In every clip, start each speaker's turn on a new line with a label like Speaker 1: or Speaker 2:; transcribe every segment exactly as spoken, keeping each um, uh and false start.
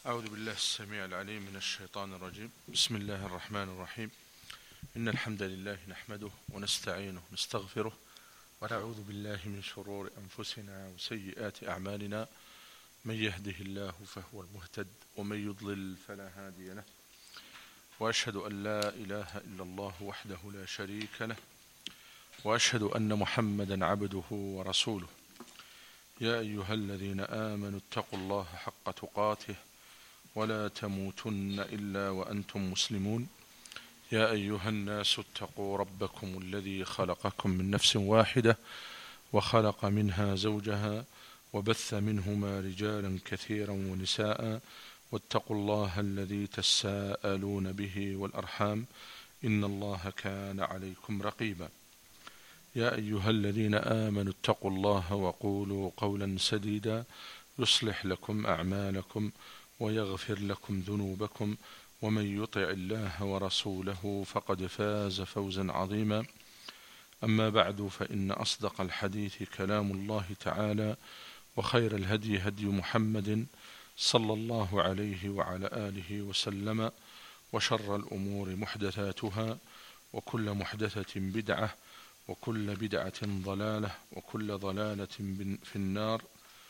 Speaker 1: أعوذ بالله السميع العليم من الشيطان الرجيم. بسم الله الرحمن الرحيم. إن الحمد لله نحمده ونستعينه ونستغفره ونعوذ بالله من شرور أنفسنا وسيئات أعمالنا. من يهده الله فهو المهتد ومن يضلل فلا هادي له، وأشهد أن لا إله إلا الله وحده لا شريك له، وأشهد أن محمدا عبده ورسوله. يا أيها الذين آمنوا اتقوا الله حق تقاته ولا تموتن إلا وأنتم مسلمون. يا أيها الناس اتقوا ربكم الذي خلقكم من نفس واحدة وخلق منها زوجها وبث منهما رجالا كثيرا ونساء، واتقوا الله الذي تساءلون به والأرحام إن الله كان عليكم رقيبا. يا أيها الذين آمنوا اتقوا الله وقولوا قولا سديدا يصلح لكم أعمالكم ويغفر لكم ذنوبكم، ومن يطع الله ورسوله فقد فاز فوزا عظيما. أما بعد، فإن أصدق الحديث كلام الله تعالى، وخير الهدي هدي محمد صلى الله عليه وعلى آله وسلم، وشر الأمور محدثاتها، وكل محدثة بدعة، وكل بدعة ضلالة، وكل ضلالة في النار.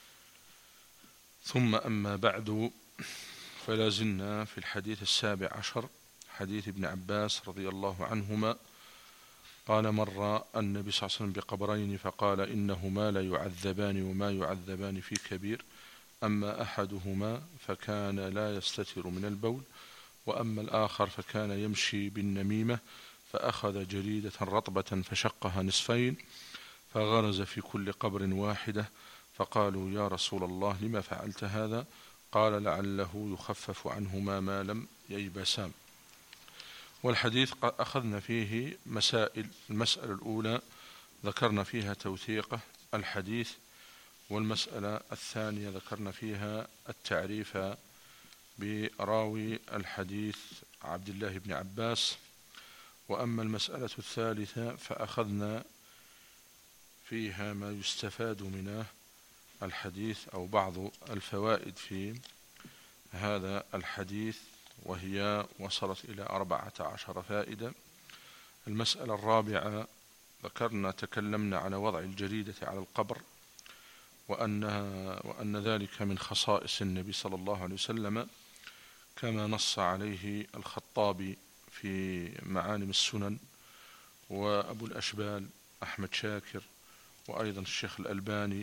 Speaker 1: ثم أما بعد، فلا زلنا في الحديث السابع عشر، حديث ابن عباس رضي الله عنهما قال: مر النبي صلى الله عليه وسلم بقبرين فقال: إنهما لا يعذبان وما يعذبان في كبير، أما أحدهما فكان لا يستتر من البول، وأما الآخر فكان يمشي بالنميمة، فأخذ جريدة رطبة فشقها نصفين فغرز في كل قبر واحدة، فقالوا: يا رسول الله لما فعلت هذا؟ قال: لعله يخفف عنهما ما لم ييبسا. والحديث أخذنا فيه مسائل. المسألة الأولى ذكرنا فيها توثيقه الحديث، والمسألة الثانية ذكرنا فيها التعريف براوي الحديث عبد الله بن عباس. وأما المسألة الثالثة فأخذنا فيها ما يستفاد منه الحديث أو بعض الفوائد في هذا الحديث، وهي وصلت إلى أربعة عشر فائدة. المسألة الرابعة ذكرنا تكلمنا على وضع الجريدة على القبر، وأنها وأن ذلك من خصائص النبي صلى الله عليه وسلم، كما نص عليه الخطابي في معالم السنن، وأبو الأشبال أحمد شاكر، وأيضا الشيخ الألباني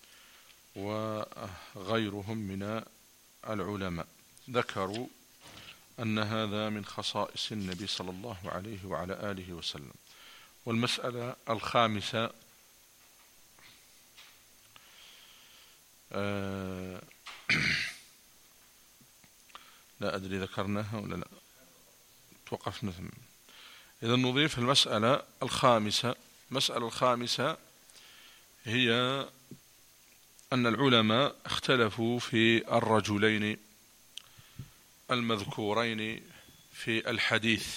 Speaker 1: وغيرهم من العلماء، ذكروا أن هذا من خصائص النبي صلى الله عليه وعلى آله وسلم. والمسألة الخامسة آه لا أدري ذكرناها ولا لا، توقفنا ثم. إذا نضيف المسألة الخامسة. المسألة الخامسة هي أن العلماء اختلفوا في الرجلين المذكورين في الحديث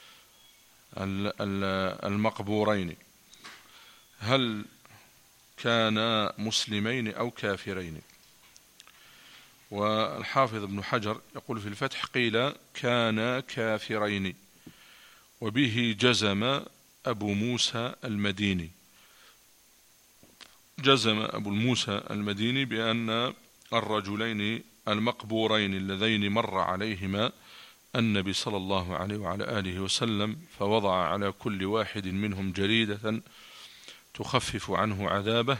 Speaker 1: المقبورين، هل كانا مسلمين أو كافرين؟ والحافظ ابن حجر يقول في الفتح: قيل كانا كافرين، وبه جزم أبو موسى المديني. جزم أبو موسى المديني بأن الرجلين المقبورين اللذين مر عليهما النبي صلى الله عليه وعلى آله وسلم فوضع على كل واحد منهم جريدة تخفف عنه عذابه،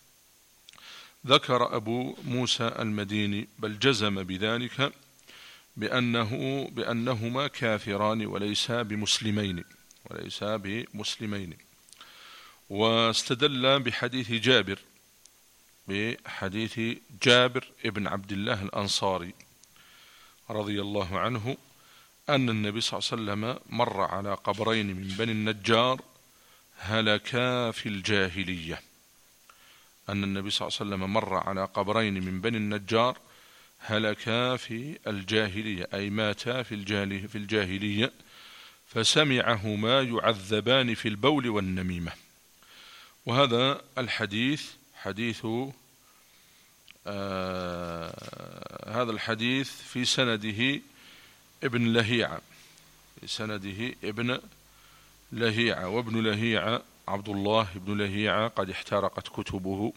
Speaker 1: ذكر أبو موسى المديني بل جزم بذلك بأنه بأنهما كافران وليسا بمسلمين وليسا بمسلمين واستدل بحديث جابر بحديث جابر ابن عبد الله الأنصاري رضي الله عنه أن النبي صلى الله عليه وسلم مر على قبرين من بني النجار هلكا في الجاهلية. أن النبي صلى الله عليه وسلم مر على قبرين من بني النجار هلكا في الجاهلية، أي ماتا في الجاهلية، فسمعهما يعذبان في البول والنميمة. وهذا الحديث حديث آه هذا الحديث في سنده ابن لهيعة، في سنده ابن لهيعة، وابن لهيعة عبد الله بن لهيعة قد احترقت كتبه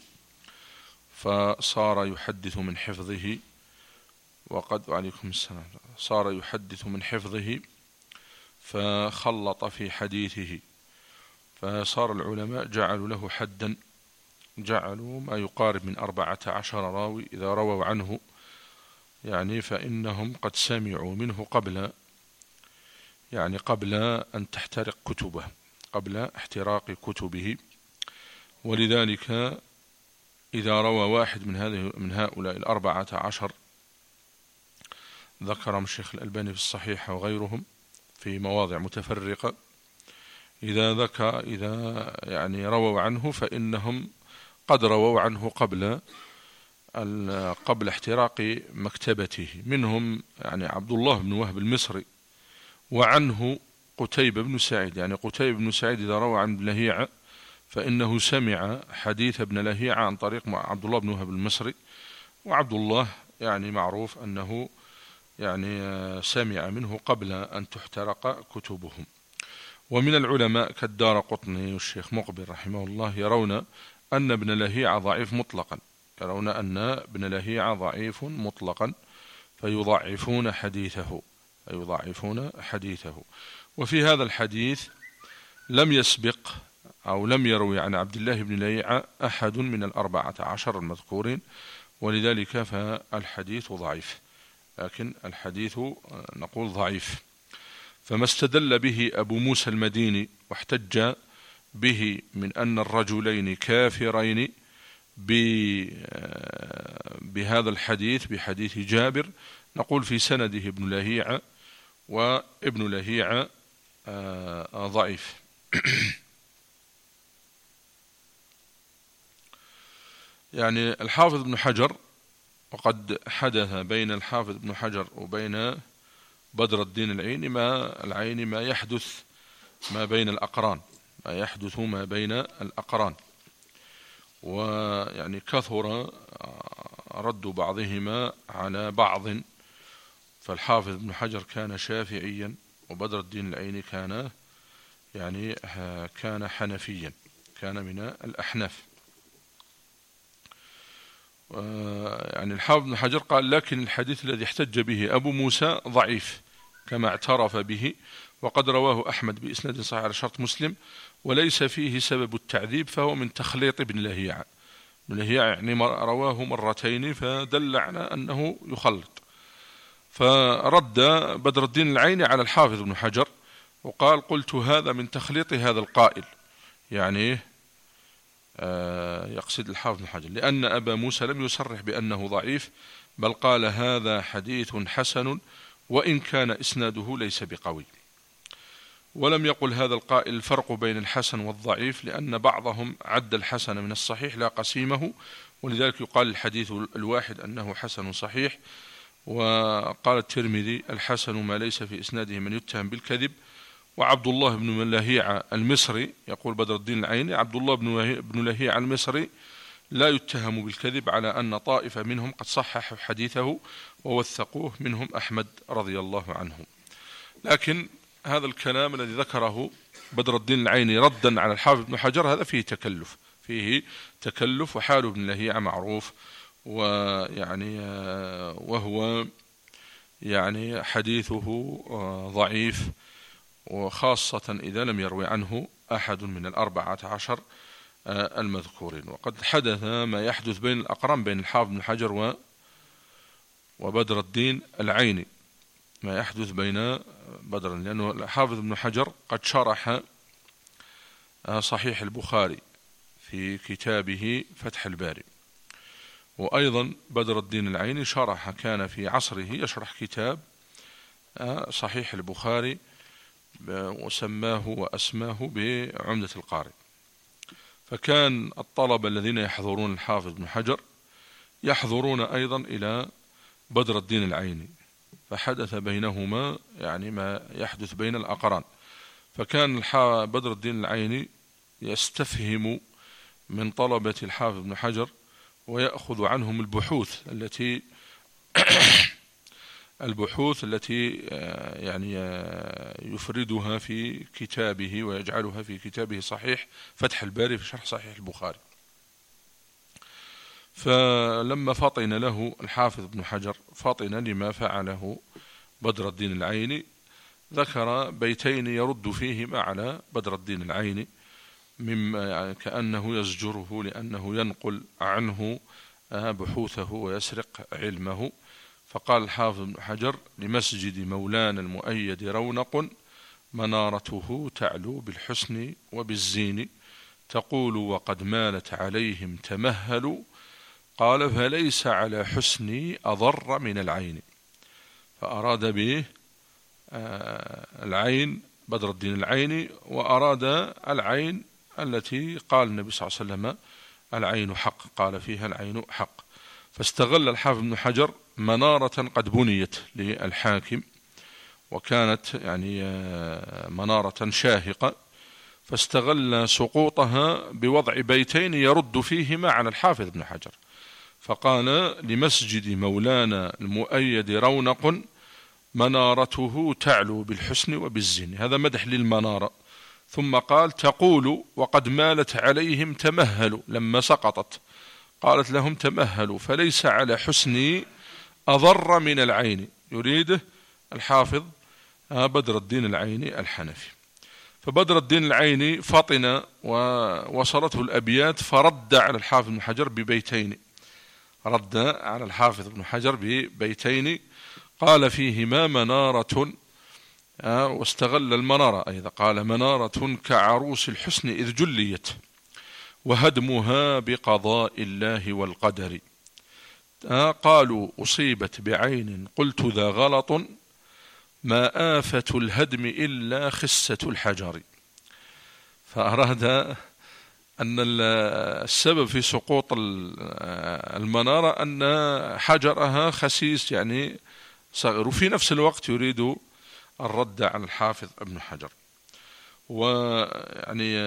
Speaker 1: فصار يحدث من حفظه، وقد وعليكم السلام صار يحدث من حفظه فخلط في حديثه، فصار العلماء جعلوا له حدا، جعلوا ما يقارب من أربعة عشر راوي إذا رووا عنه يعني فإنهم قد سمعوا منه قبل يعني قبل أن تحترق كتبه، قبل احتراق كتبه. ولذلك إذا روى واحد من هذه من هؤلاء الأربعة عشر، ذكرهم الشيخ الألباني في الصحيح وغيرهم في مواضع متفرقة، إذا ذكر إذا يعني رووا عنه فإنهم قد رووا عنه قبل قبل احتراق مكتبته. منهم يعني عبد الله بن وهب المصري، وعنه قتيبة بن سعيد، يعني قتيبة بن سعيد إذا روى عن ابن لهيعة فإنه سمع حديث ابن لهيعة عن طريق عبد الله بن وهب المصري، وعبد الله يعني معروف أنه يعني سمع منه قبل أن تحترق كتبهم. ومن العلماء كالدارقطني والشيخ مقبل رحمه الله يرون أن ابن لهيعة ضعيف مطلقا، يرون أن ابن لهيعة ضعيف مطلقا فيضعفون حديثه فيضعفون حديثه. وفي هذا الحديث لم يسبق أو لم يروي عن عبد الله بن لهيعة أحد من الأربعة عشر المذكورين، ولذلك فالحديث ضعيف، لكن الحديث نقول ضعيف. فما استدل به أبو موسى المديني واحتج به من أن الرجلين كافرين بهذا الحديث بحديث جابر، نقول في سنده ابن لهيعة، وابن لهيعة ضعيف. يعني الحافظ ابن حجر، وقد حدث بين الحافظ ابن حجر وبين بدر الدين العيني ما العيني ما يحدث ما بين الأقران، ما يحدث ما بين الأقران، ويعني كثر رد بعضهما على بعض، فالحافظ ابن حجر كان شافعيا، وبدر الدين العيني كان يعني كان حنفيا، كان من الأحناف. يعني الحافظ ابن حجر قال لكن الحديث الذي احتج به أبو موسى ضعيف كما اعترف به، وقد رواه أحمد بإسناد صحيح على شرط مسلم، وليس فيه سبب التعذيب، فهو من تخليط ابن لهيعة. ابن لهيعة يعني رواه مرتين فدل على أنه يخلط. فرد بدر الدين العيني على الحافظ ابن حجر وقال قلت هذا من تخليط هذا القائل، يعني آه يقصد الحافظ ابن حجر، لأن أبا موسى لم يصرح بأنه ضعيف، بل قال هذا حديث حسن وإن كان إسناده ليس بقوي. ولم يقل هذا القائل الفرق بين الحسن والضعيف، لأن بعضهم عد الحسن من الصحيح لا قسيمه، ولذلك يقال الحديث الواحد أنه حسن صحيح. وقال الترمذي الحسن ما ليس في إسناده من يتهم بالكذب. وعبد الله بن لهيعة المصري، يقول بدر الدين العيني، عبد الله بن لهيعة المصري لا يتهم بالكذب، على أن طائفة منهم قد صححوا حديثه ووثقوه، منهم أحمد رضي الله عنه. لكن هذا الكلام الذي ذكره بدر الدين العيني ردا على الحافظ ابن حجر هذا فيه تكلف، فيه تكلف، وحال ابن لهيعة معروف، ويعني وهو يعني حديثه ضعيف، وخاصة إذا لم يروي عنه أحد من الأربعة عشر المذكورين. وقد حدث ما يحدث بين الأقران بين الحافظ بن حجر وبدر الدين العيني، ما يحدث بين بدر، لأنه الحافظ بن حجر قد شرح صحيح البخاري في كتابه فتح الباري، وأيضا بدر الدين العيني شرح، كان في عصره يشرح كتاب صحيح البخاري وسماه وأسماه بعمدة القارئ. فكان الطلبة الذين يحضرون الحافظ بن حجر يحضرون أيضا إلى بدر الدين العيني، فحدث بينهما يعني ما يحدث بين الأقران. فكان بدر الدين العيني يستفهم من طلبة الحافظ بن حجر ويأخذ عنهم البحوث التي البحوث التي يعني يفردها في كتابه ويجعلها في كتابه صحيح فتح الباري في شرح صحيح البخاري. فلما فطن له الحافظ ابن حجر فطن لما فعله بدر الدين العيني، ذكر بيتين يرد فيهما على بدر الدين العيني، مما يعني كأنه يزجره لأنه ينقل عنه بحوثه ويسرق علمه. فقال الحافظ ابن حجر: لمسجد مولانا المؤيد رونق، منارته تعلو بالحسن وبالزين، تقول وقد مالت عليهم تمهلوا، قال فليس على حسني أضر من العين. فأراد به العين بدر الدين العيني، وأراد العين التي قال النبي صلى الله عليه وسلم العين حق، قال فيها العين حق. فاستغل الحافظ ابن حجر منارة قد بنيت للحاكم، وكانت يعني منارة شاهقة، فاستغل سقوطها بوضع بيتين يرد فيهما على الحافظ ابن حجر، فقال: لمسجد مولانا المؤيد رونق، منارته تعلو بالحسن وبالزين. هذا مدح للمنارة. ثم قال: تقول وقد مالت عليهم تمهلوا، لما سقطت قالت لهم تمهلوا، فليس على حسني أضر من العين. يريده الحافظ بدر الدين العيني الحنفي. فبدر الدين العيني فطن ووصلته الأبيات، فرد على الحافظ ابن حجر ببيتين، رد على الحافظ ابن حجر ببيتين قال فيهما منارة، واستغل المنارة أيضا، قال: منارة كعروس الحسن إذ جليت، وهدمها بقضاء الله والقدر. قالوا أصيبت بعين، قلت ذا غلط، ما آفة الهدم إلا خسة الحجر. فأراد أن السبب في سقوط المنارة أن حجرها خسيس يعني صغير، وفي نفس الوقت يريد الرد على الحافظ ابن حجر. ويعني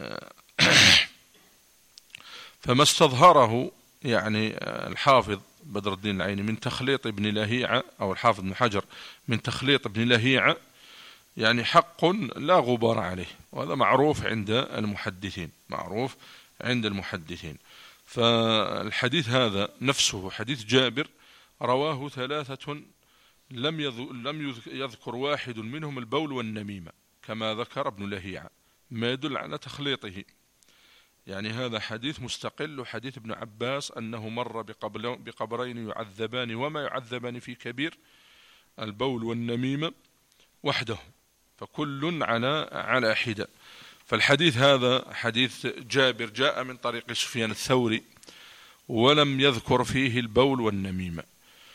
Speaker 1: فما استظهره يعني الحافظ بدر الدين العيني من تخليط ابن لهيعة، أو الحافظ ابن حجر من تخليط ابن لهيعة، يعني حق لا غبار عليه، وهذا معروف عند المحدثين، معروف عند المحدثين. فالحديث هذا نفسه حديث جابر رواه ثلاثة لم لم يذكر واحد منهم البول والنميمة كما ذكر ابن لهيعة، ما يدل على تخليطه. يعني هذا حديث مستقل، وحديث ابن عباس أنه مر بقبرين يعذبان وما يعذبان في كبير، البول والنميمة وحده، فكل على على حدة. فالحديث هذا حديث جابر جاء من طريق سفيان الثوري، ولم يذكر فيه البول والنميمة،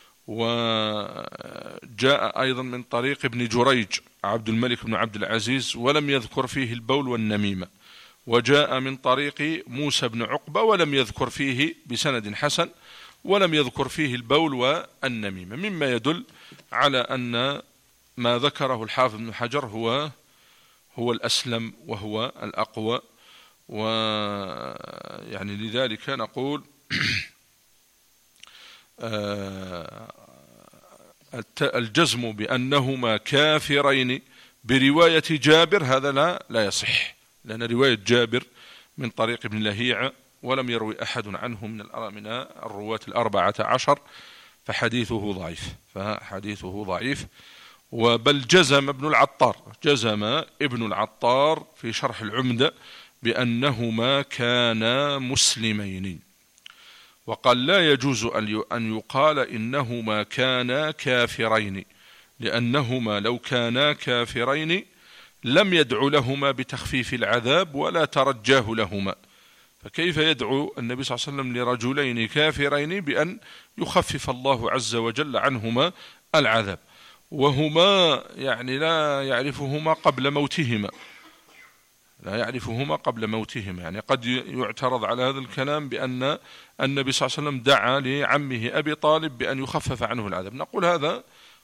Speaker 1: وجاء أيضا من طريق ابن جريج عبد الملك بن عبد العزيز، ولم يذكر فيه البول والنميمة، وجاء من طريق موسى بن عقبة ولم يذكر فيه بسند حسن، ولم يذكر فيه البول والنميمة، مما يدل على أن ما ذكره الحافظ ابن حجر هو هو الأسلم وهو الأقوى. ويعني لذلك نقول الجزم بأنهما كافرين برواية جابر هذا لا لا يصح، لأن رواية جابر من طريق ابن لهيعة، ولم يروي أحد عنه من من الرواة الأربعة عشر، فحديثه ضعيف فحديثه ضعيف وبل جزم ابن العطار جزم ابن العطار في شرح العمدة بأنهما كانا مسلمين، وقال لا يجوز أن يقال إنهما كانا كافرين، لأنهما لو كانا كافرين لم يدعو لهما بتخفيف العذاب ولا ترجاه لهما، فكيف يدعو النبي صلى الله عليه وسلم لرجلين كافرين بأن يخفف الله عز وجل عنهما العذاب، وهما يعني لا يعرفهما قبل موتهما لا يعرفهما قبل موتهما يعني قد يعترض على هذا الكلام بأن النبي صلى الله عليه وسلم دعا لعمه أبي طالب بأن يخفف عنه العذاب. نقول هذا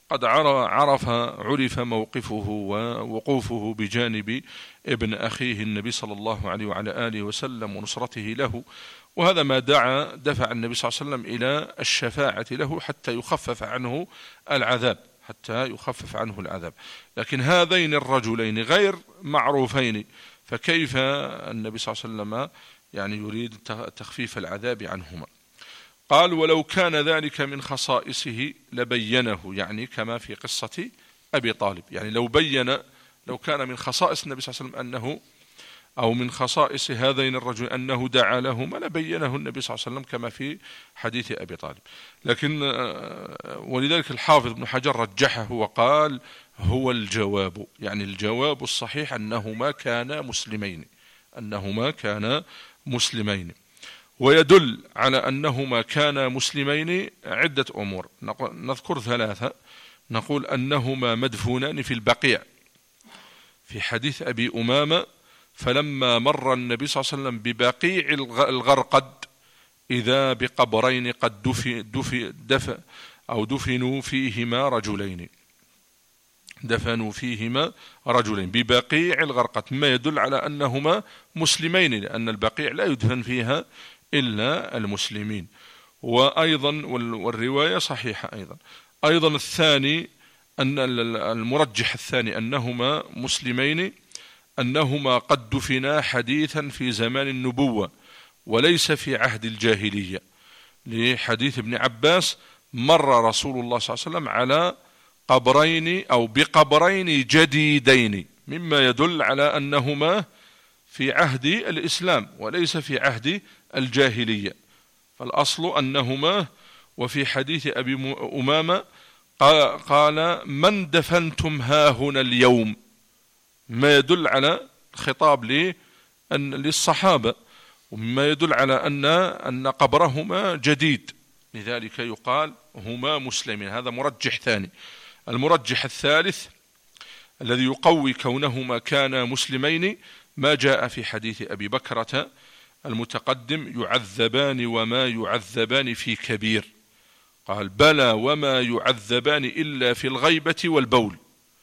Speaker 1: قد عرف عرف موقفه ووقوفه بجانب ابن أخيه النبي صلى الله عليه وعلى آله وسلم ونصرته له، وهذا ما دعا دفع النبي صلى الله عليه وسلم إلى الشفاعة له حتى يخفف عنه العذاب حتى يخفف عنه العذاب. لكن هذين الرجلين غير معروفين، فكيف النبي صلى الله عليه وسلم يعني يريد تخفيف العذاب عنهما؟ قال: ولو كان ذلك من خصائصه لبينه، يعني كما في قصة أبي طالب، يعني لو بين لو كان من خصائص النبي صلى الله عليه وسلم أنه أو من خصائص هذين الرجل أنه دعا لهما لبينه النبي صلى الله عليه وسلم كما في حديث أبي طالب. لكن ولذلك الحافظ ابن حجر رجحه وقال: هو الجواب، يعني الجواب الصحيح أنهما كانا مسلمين أنهما كانا مسلمين ويدل على أنهما كانا مسلمين عدة أمور، نذكر ثلاثة. نقول أنهما مدفونان في البقيع في حديث أبي أمامة: فلما مر النبي صلى الله عليه وسلم ببقيع الغرقد إذا بقبرين قد دفي دفي دف أو دفنوا فيهما رجلين دفنوا فيهما رجلين ببقيع الغرقد، ما يدل على أنهما مسلمين، لأن البقيع لا يدفن فيها إلا المسلمين. وأيضا والرواية صحيحة أيضا. أيضا الثاني أن المرجح الثاني أنهما مسلمين أنهما قد دفنا حديثا في زمان النبوة وليس في عهد الجاهلية، لحديث ابن عباس: مر رسول الله صلى الله عليه وسلم على قبرين أو بقبرين جديدين، مما يدل على أنهما في عهد الإسلام وليس في عهد الجاهلية، فالأصل أنهما. وفي حديث أبي أمامة قال: من دفنتم هاهنا اليوم، ما يدل على خطاب للصحابة، ومما يدل على أن أن قبرهما جديد، لذلك يقال هما مسلمين. هذا مرجح ثاني. المرجح الثالث الذي يقوي كونهما كانا مسلمين ما جاء في حديث أبي بكرة المتقدم: يعذبان وما يعذبان في كبير. قال: بلى وما يعذبان إلا في الغيبة والبول.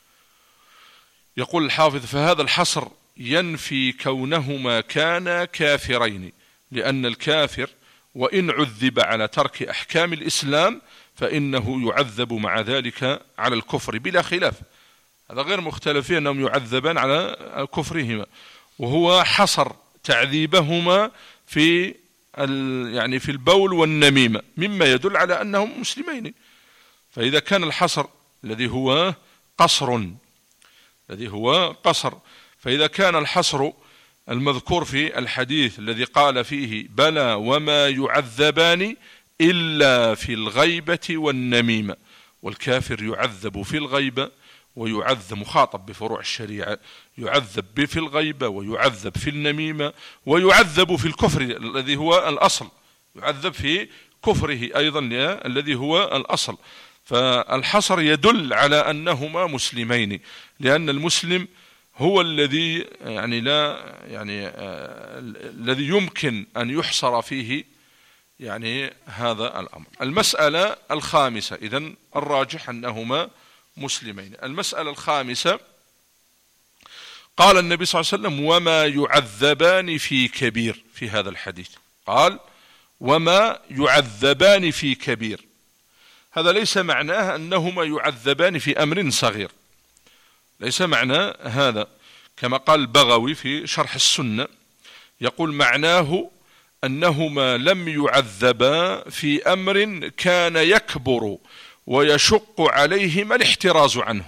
Speaker 1: يقول الحافظ: فهذا الحصر ينفي كونهما كانا كافرين، لأن الكافر وإن عذب على ترك أحكام الإسلام فإنه يعذب مع ذلك على الكفر بلا خلاف، هذا غير مختلف فيه أنهم يعذبان على كفرهما، وهو حصر تعذيبهما في يعني في البول والنميمة، مما يدل على أنهم مسلمين. فإذا كان الحصر الذي هو قصر الذي هو قصر فإذا كان الحصر المذكور في الحديث الذي قال فيه: بلى وما يعذبان إلا في الغيبة والنميمة، والكافر يعذب في الغيبة ويعذب مخاطب بفروع الشريعة، يعذب في الغيبة ويعذب في النميمة ويعذب في الكفر الذي هو الأصل، يعذب في كفره أيضا الذي هو الأصل. فالحصر يدل على أنهما مسلمين، لأن المسلم هو الذي يعني لا يعني آه الذي يمكن أن يحصر فيه يعني هذا الأمر. المسألة الخامسة، إذن الراجح أنهما مسلمين. المسألة الخامسة: قال النبي صلى الله عليه وسلم: وما يعذبان في كبير. في هذا الحديث قال: وما يعذبان في كبير. هذا ليس معناه أنهما يعذبان في أمر صغير، ليس معنى هذا، كما قال البغوي في شرح السنة، يقول: معناه أنهما لم يعذبا في أمر كان يكبر ويشق عليهما الاحتراز عنه.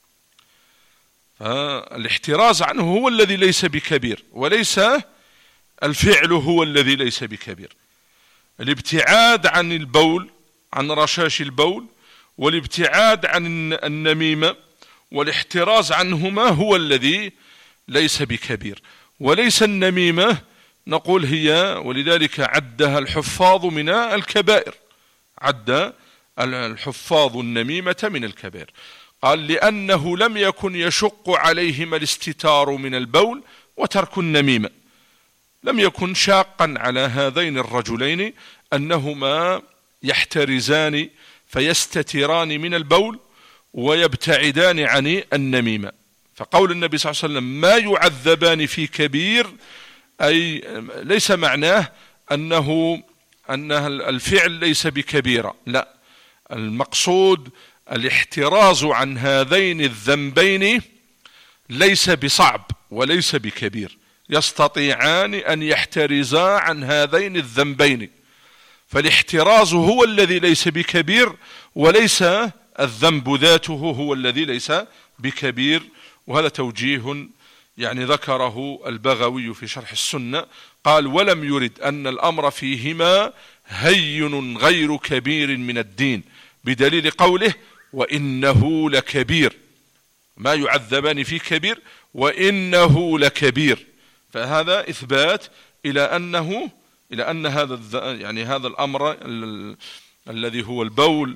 Speaker 1: فالاحتراز عنه هو الذي ليس بكبير، وليس الفعل هو الذي ليس بكبير. الابتعاد عن البول، عن رشاش البول، والابتعاد عن النميمة والاحتراز عنهما هو الذي ليس بكبير، وليس النميمة نقول هي، ولذلك عدها الحفاظ من الكبائر، عد الحفاظ النميمة من الكبائر. قال: لأنه لم يكن يشق عليهما الاستتار من البول وترك النميمة، لم يكن شاقا على هذين الرجلين أنهما يحترزان فيستتران من البول ويبتعدان عن النميمة. فقول النبي صلى الله عليه وسلم ما يعذبان في كبير، أي ليس معناه أنه أن الفعل ليس بكبيرة، لا، المقصود الاحتراز عن هذين الذنبين ليس بصعب وليس بكبير، يستطيعان أن يحترزا عن هذين الذنبين، فالاحتراز هو الذي ليس بكبير، وليس الذنب ذاته هو الذي ليس بكبير. وهذا توجيه يعني ذكره البغوي في شرح السنة، قال ولم يرد أن الأمر فيهما هين غير كبير من الدين، بدليل قوله وإنه لكبير، ما يعذبان في كبير وإنه لكبير، فهذا إثبات إلى أنه إلى أن هذا يعني هذا الأمر الذي هو البول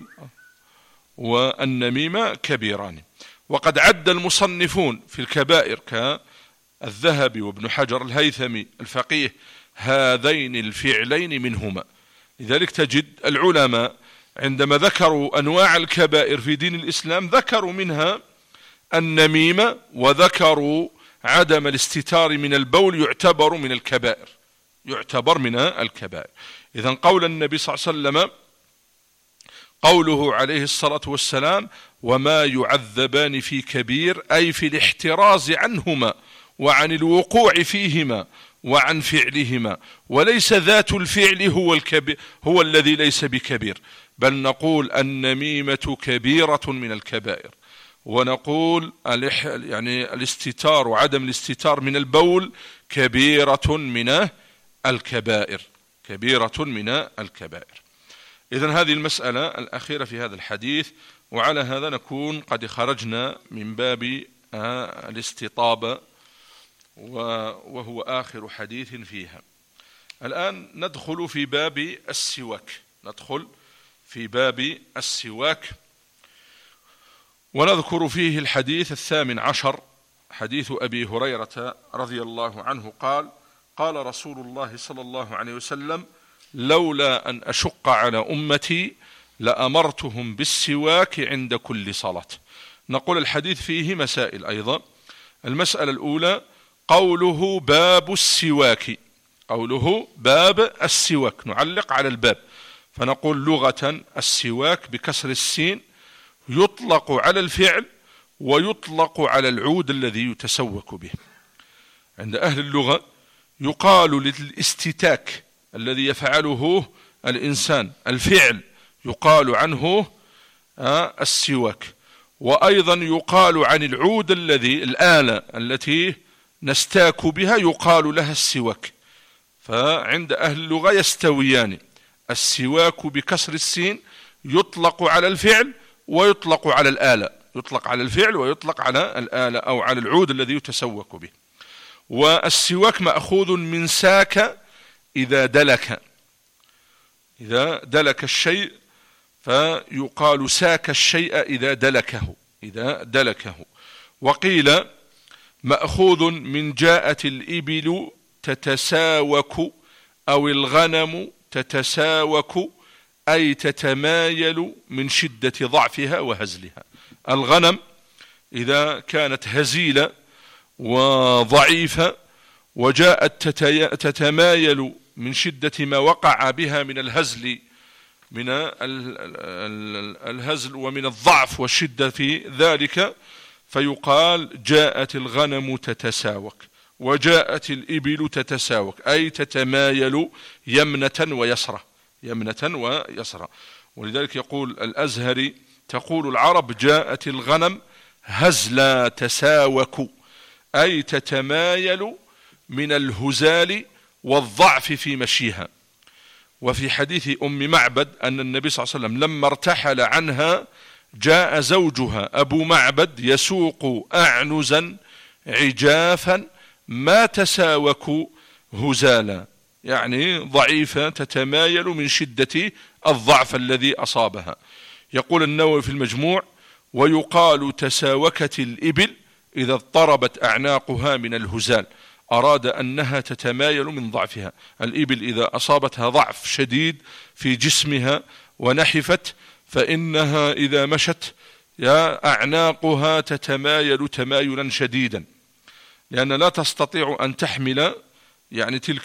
Speaker 1: والنميمة كبيران. وقد عد المصنفون في الكبائر كالذهبي وابن حجر الهيثمي الفقيه هذين الفعلين منهما. لذلك تجد العلماء عندما ذكروا أنواع الكبائر في دين الإسلام ذكروا منها النميمة، وذكروا عدم الاستتار من البول يعتبر من الكبائر، يعتبر من الكبائر. إذن قول النبي صلى الله عليه وسلم، قوله عليه الصلاة والسلام وما يعذبان في كبير، أي في الاحتراز عنهما وعن الوقوع فيهما وعن فعلهما، وليس ذات الفعل هو الكبير هو الذي ليس بكبير، بل نقول النميمة كبيرة من الكبائر، ونقول يعني الاستتار وعدم الاستتار من البول كبيرة من الكبائر، كبيرة من الكبائر. إذن هذه المسألة الأخيرة في هذا الحديث، وعلى هذا نكون قد خرجنا من باب الاستطابة وهو آخر حديث فيها. الآن ندخل في باب السواك، ندخل في باب السواك ونذكر فيه الحديث الثامن عشر، حديث أبي هريرة رضي الله عنه قال قال رسول الله صلى الله عليه وسلم لولا أن أشق على أمتي لأمرتهم بالسواك عند كل صلاة. نقول الحديث فيه مسائل أيضا. المسألة الأولى قوله باب السواك، قوله باب السواك، نعلق على الباب فنقول لغة السواك بكسر السين يطلق على الفعل ويطلق على العود الذي يتسوك به. عند أهل اللغة يقال للاستتاك الذي يفعله الإنسان الفعل يقال عنه السواك، وأيضا يقال عن العود الذي الآلة التي نستاك بها يقال لها السواك. فعند أهل اللغة يستويان، السواك بكسر السين يطلق على الفعل ويطلق على الآلة، يطلق على الفعل ويطلق على الآلة أو على العود الذي يتسوك به. والسواك مأخوذ من ساك إذا دلك، إذا دلك الشيء فيقال ساك الشيء إذا دلكه، إذا دلكه. وقيل مأخوذ من جاءت الإبل تتساوك أو الغنم تتساوك، أي تتمايل من شدة ضعفها وهزلها. الغنم إذا كانت هزيلة وضعيفة وجاءت تتمايل من شدة ما وقع بها من الهزل من الهزل ومن الضعف والشدة في ذلك، فيقال جاءت الغنم تتساوك وجاءت الإبل تتساوك، أي تتمايل يمنة ويسرة، يمنة ويسرة. ولذلك يقول الأزهري تقول العرب جاءت الغنم هزلا تساوك، أي تتمايل من الهزال والضعف في مشيها. وفي حديث أم معبد أن النبي صلى الله عليه وسلم لما ارتحل عنها جاء زوجها أبو معبد يسوق أعنزا عجافا ما تساوك هزالا، يعني ضعيفة تتمايل من شدة الضعف الذي أصابها. يقول النووي في المجموع ويقال تساوكت الإبل إذا اضطربت أعناقها من الهزال، أراد أنها تتمايل من ضعفها. الإبل إذا أصابتها ضعف شديد في جسمها ونحفت فإنها إذا مشت يا أعناقها تتمايل تمايلا شديدا، لأن لا تستطيع أن تحمل يعني تلك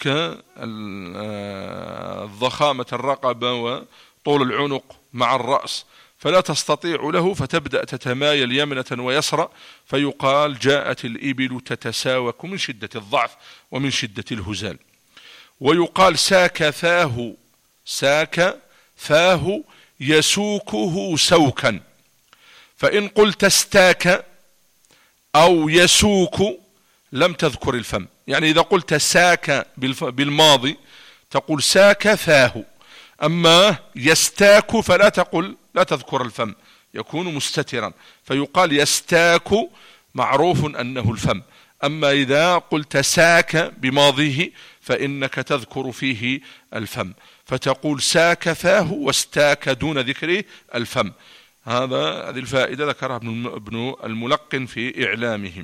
Speaker 1: الضخامة الرقبة وطول العنق مع الرأس، فلا تستطيع له، فتبدأ تتمايل يمنة ويسرى، فيقال جاءت الإبل تتساوك من شدة الضعف ومن شدة الهزال. ويقال ساك فاه، ساك فاه يسوكه سوكا، فإن قلت استاك أو يسوك لم تذكر الفم. يعني إذا قلت ساك بالماضي تقول ساك فاه، أما يستاك فلا تقل، لا تذكر الفم، يكون مستترا، فيقال يستاك معروف أنه الفم. أما إذا قلت ساك بماضيه فإنك تذكر فيه الفم، فتقول ساك فاه واستاك دون ذكر الفم. هذا هذه الفائدة ذكرها ابن الملقن في إعلامه.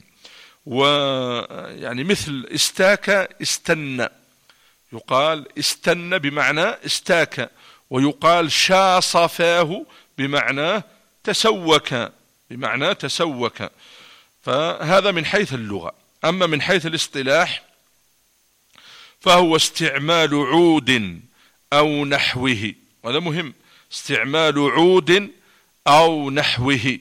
Speaker 1: ويعني مثل استاك استنى، يقال استنى بمعنى استاك، ويقال شاص فاه بمعنى تسوك، بمعنى تسوك. فهذا من حيث اللغة. أما من حيث الاصطلاح فهو استعمال عود أو نحوه، وهذا مهم، استعمال عود أو نحوه،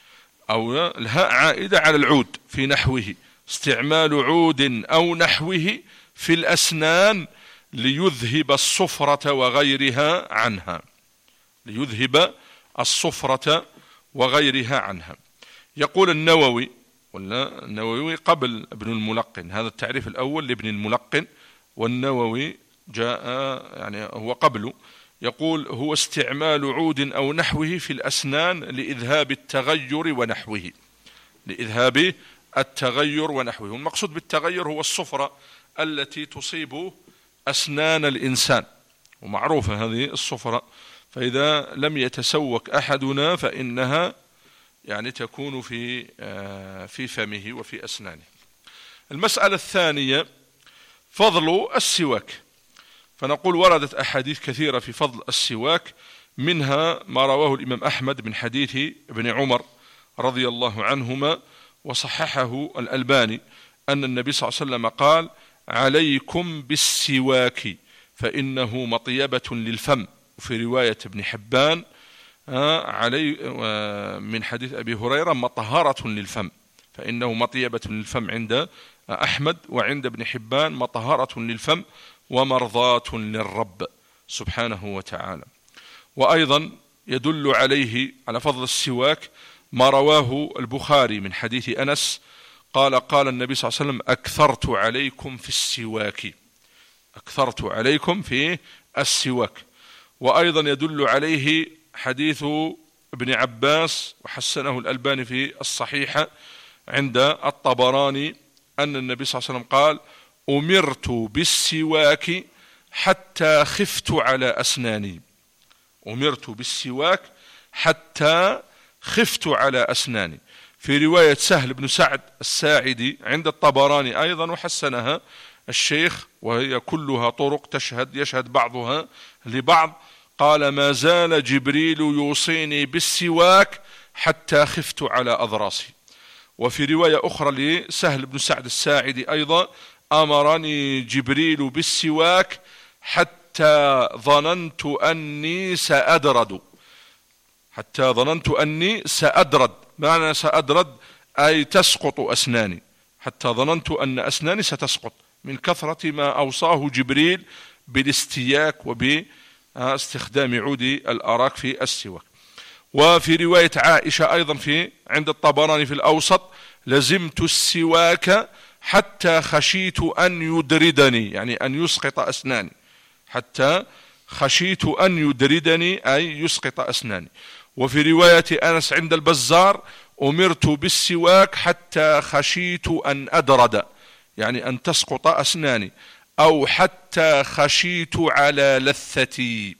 Speaker 1: أو الهاء عائدة على العود في نحوه، استعمال عود أو نحوه في الأسنان ليذهب الصفرة وغيرها عنها، ليذهب الصفرة وغيرها عنها. يقول النووي، ولا النووي قبل ابن الملقن، هذا التعريف الأول لابن الملقن، والنووي جاء يعني هو قبله. يقول هو استعمال عود أو نحوه في الأسنان لإذهاب التغير ونحوه، لإذهاب التغير ونحوه. المقصود بالتغير هو الصفرة التي تصيب أسنان الإنسان، ومعروفة هذه الصفرة، فإذا لم يتسوك أحدنا فإنها يعني تكون في في فمه وفي أسنانه. المسألة الثانية فضل السواك. فنقول وردت أحاديث كثيرة في فضل السواك، منها ما رواه الإمام أحمد من حديث ابن عمر رضي الله عنهما وصححه الألباني، أن النبي صلى الله عليه وسلم قال: عليكم بالسواك فإنه مطيبة للفم. وفي رواية ابن حبان علي من حديث أبي هريرة: مطهرة للفم، فإنه مطيبة للفم عند أحمد، وعند ابن حبان مطهرة للفم ومرضاة للرب سبحانه وتعالى. وأيضا يدل عليه على فضل السواك ما رواه البخاري من حديث أنس قال: قال النبي صلى الله عليه وسلم: أكثرت عليكم في السواك، أكثرت عليكم في السواك. وأيضا يدل عليه حديث ابن عباس وحسنه الألباني في الصحيحة عند الطبراني أن النبي صلى الله عليه وسلم قال: أمرت بالسواك حتى خفت على أسناني، أمرت بالسواك حتى خفت على أسناني. في رواية سهل بن سعد الساعدي عند الطبراني أيضا وحسنها الشيخ، وهي كلها طرق تشهد يشهد بعضها لبعض، قال: ما زال جبريل يوصيني بالسواك حتى خفت على أضراسي. وفي رواية أخرى لسهل بن سعد الساعدي أيضا: أمرني جبريل بالسواك حتى ظننت أني سأدرد، حتى ظننت أني سأدرد، معنى سأدرد أي تسقط أسناني، حتى ظننت أن أسناني ستسقط من كثرة ما أوصاه جبريل بالاستياك وباستخدام عود الأراك في السواك. وفي رواية عائشة أيضا في عند الطبراني في الأوسط: لزمت السواك حتى خشيت أن يدردني، يعني أن يسقط أسناني، حتى خشيت أن يدردني أي يسقط أسناني. وفي رواية أنس عند البزار: أمرت بالسواك حتى خشيت أن أدرد، يعني أن تسقط أسناني، أو حتى خشيت على لثتي،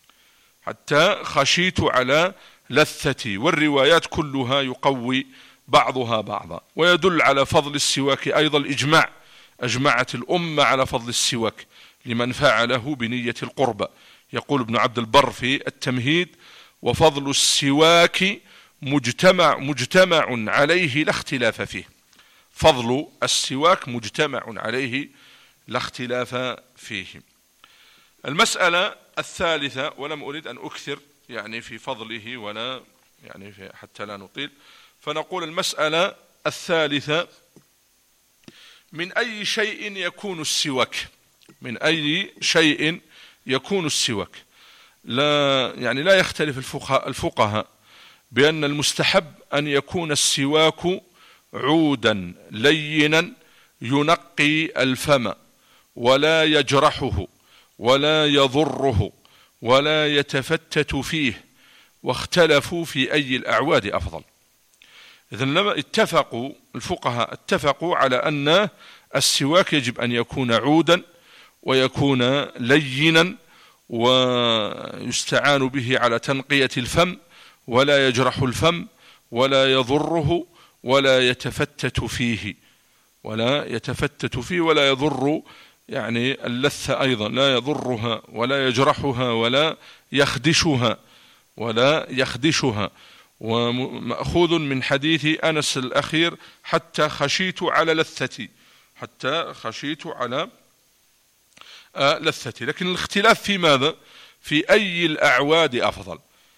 Speaker 1: حتى خشيت على لثتي. والروايات كلها يقوي بعضها بعضا. ويدل على فضل السواك أيضا الإجماع، أجمعت الأمة على فضل السواك لمن فعله بنية القربة. يقول ابن عبد البر في التمهيد: وفضل السواك مجتمع, مجتمع عليه لا اختلاف فيه. فضل السواك مجتمع عليه لا اختلاف فيه. المسألة الثالثة، ولم أريد أن أكثر يعني في فضله ولا يعني في حتى لا نطيل، فنقول المسألة الثالثة: من أي شيء يكون السواك؟ من أي شيء يكون السواك؟ لا يعني لا يختلف الفقهاء بأن المستحب أن يكون السواك عودا لينا ينقي الفم ولا يجرحه ولا يضره ولا يتفتت فيه، واختلفوا في أي الأعواد أفضل. إذن لما اتفقوا الفقهاء اتفقوا على أن السواك يجب أن يكون عودا ويكون لينا ويستعان به على تنقية الفم ولا يجرح الفم ولا يضره ولا يتفتت فيه ولا يتفتت فيه ولا يضر يعني اللثة أيضا، لا يضرها ولا يجرحها ولا يخدشها ولا يخدشها. ومأخوذ من حديث أنس الأخير: حتى خشيت على لثتي، حتى خشيت على لثتي. لكن الاختلاف في ماذا؟ في أي الأعواد أفضل.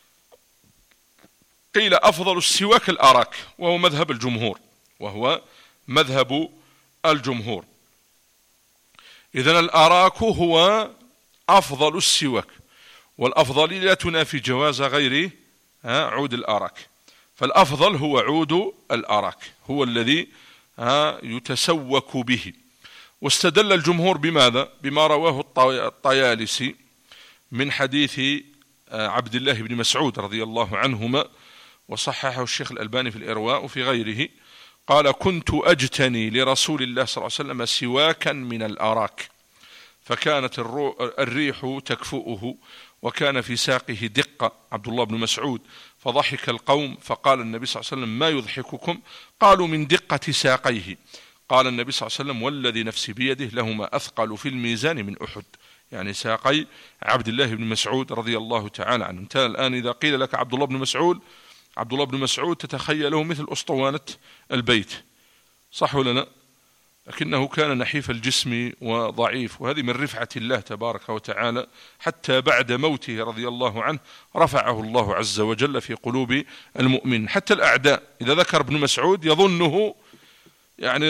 Speaker 1: قيل أفضل السواك الأراك، وهو مذهب الجمهور، وهو مذهب الجمهور. إذن الأراك هو أفضل السواك، والأفضل لا تنافي جواز غير عود الأراك، فالأفضل هو عود الأراك، هو الذي يتسوك به. واستدل الجمهور بماذا؟ بما رواه الطيالسي من حديث عبد الله بن مسعود رضي الله عنهما، وصححه الشيخ الألباني في الإرواء وفي غيره، قال: كنت أجتني لرسول الله صلى الله عليه وسلم سواكا من الأراك، فكانت الريح تكفؤه، وكان في ساقه دقة، عبد الله بن مسعود، فضحك القوم، فقال النبي صلى الله عليه وسلم: ما يضحككم؟ قالوا: من دقة ساقيه. قال النبي صلى الله عليه وسلم: والذي نفسي بيده لهما أثقل في الميزان من أحد، يعني ساقي عبد الله بن مسعود رضي الله تعالى عنه. انت الآن إذا قيل لك عبد الله بن مسعود، عبد الله بن مسعود تتخيله مثل أسطوانة البيت، صح ولا لا؟ لكنه كان نحيف الجسم وضعيف، وهذه من رفعة الله تبارك وتعالى، حتى بعد موته رضي الله عنه رفعه الله عز وجل في قلوب المؤمن. حتى الأعداء إذا ذكر ابن مسعود يظنه يعني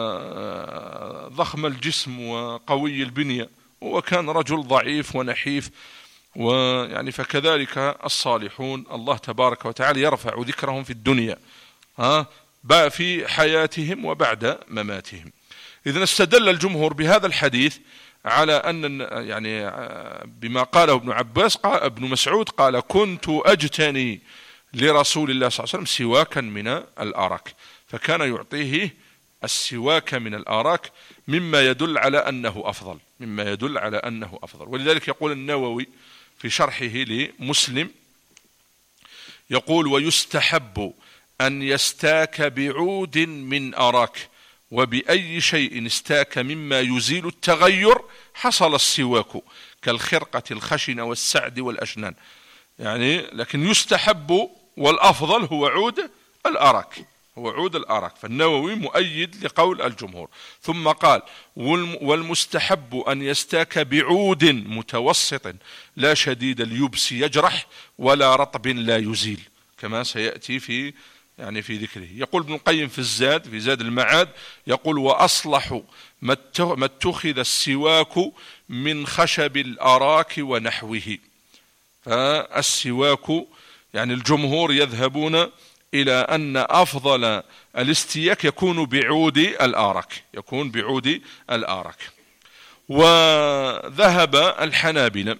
Speaker 1: ضخم الجسم وقوي البنية، وكان رجل ضعيف ونحيف. ويعني فكذلك الصالحون الله تبارك وتعالى يرفع ذكرهم في الدنيا ها في حياتهم وبعد مماتهم. إذن استدل الجمهور بهذا الحديث على أن يعني بما قاله ابن عباس، قال ابن مسعود قال: كنت أجتني لرسول الله صلى الله عليه وسلم سواكا من الأراك، فكان يعطيه السواك من الأراك، مما يدل على أنه أفضل، مما يدل على أنه أفضل. ولذلك يقول النووي في شرحه لمسلم، يقول: ويستحب أن يستاك بعود من أراك، وبأي شيء استاك مما يزيل التغير حصل السواك، كالخرقة الخشنة والسعد والأشنان. يعني لكن يستحب والأفضل هو عود الأراك، هو عود الأراك. فالنووي مؤيد لقول الجمهور. ثم قال: والمستحب أن يستاك بعود متوسط لا شديد اليبس يجرح ولا رطب لا يزيل، كما سيأتي في يعني في ذكره. يقول ابن القيم في الزاد، في زاد المعاد، يقول: وأصلح ما اتخذ السواك من خشب الأراك ونحوه. فالسواك يعني الجمهور يذهبون إلى أن أفضل الاستياك يكون بعود الأراك، يكون بعود الأراك. وذهب الحنابلة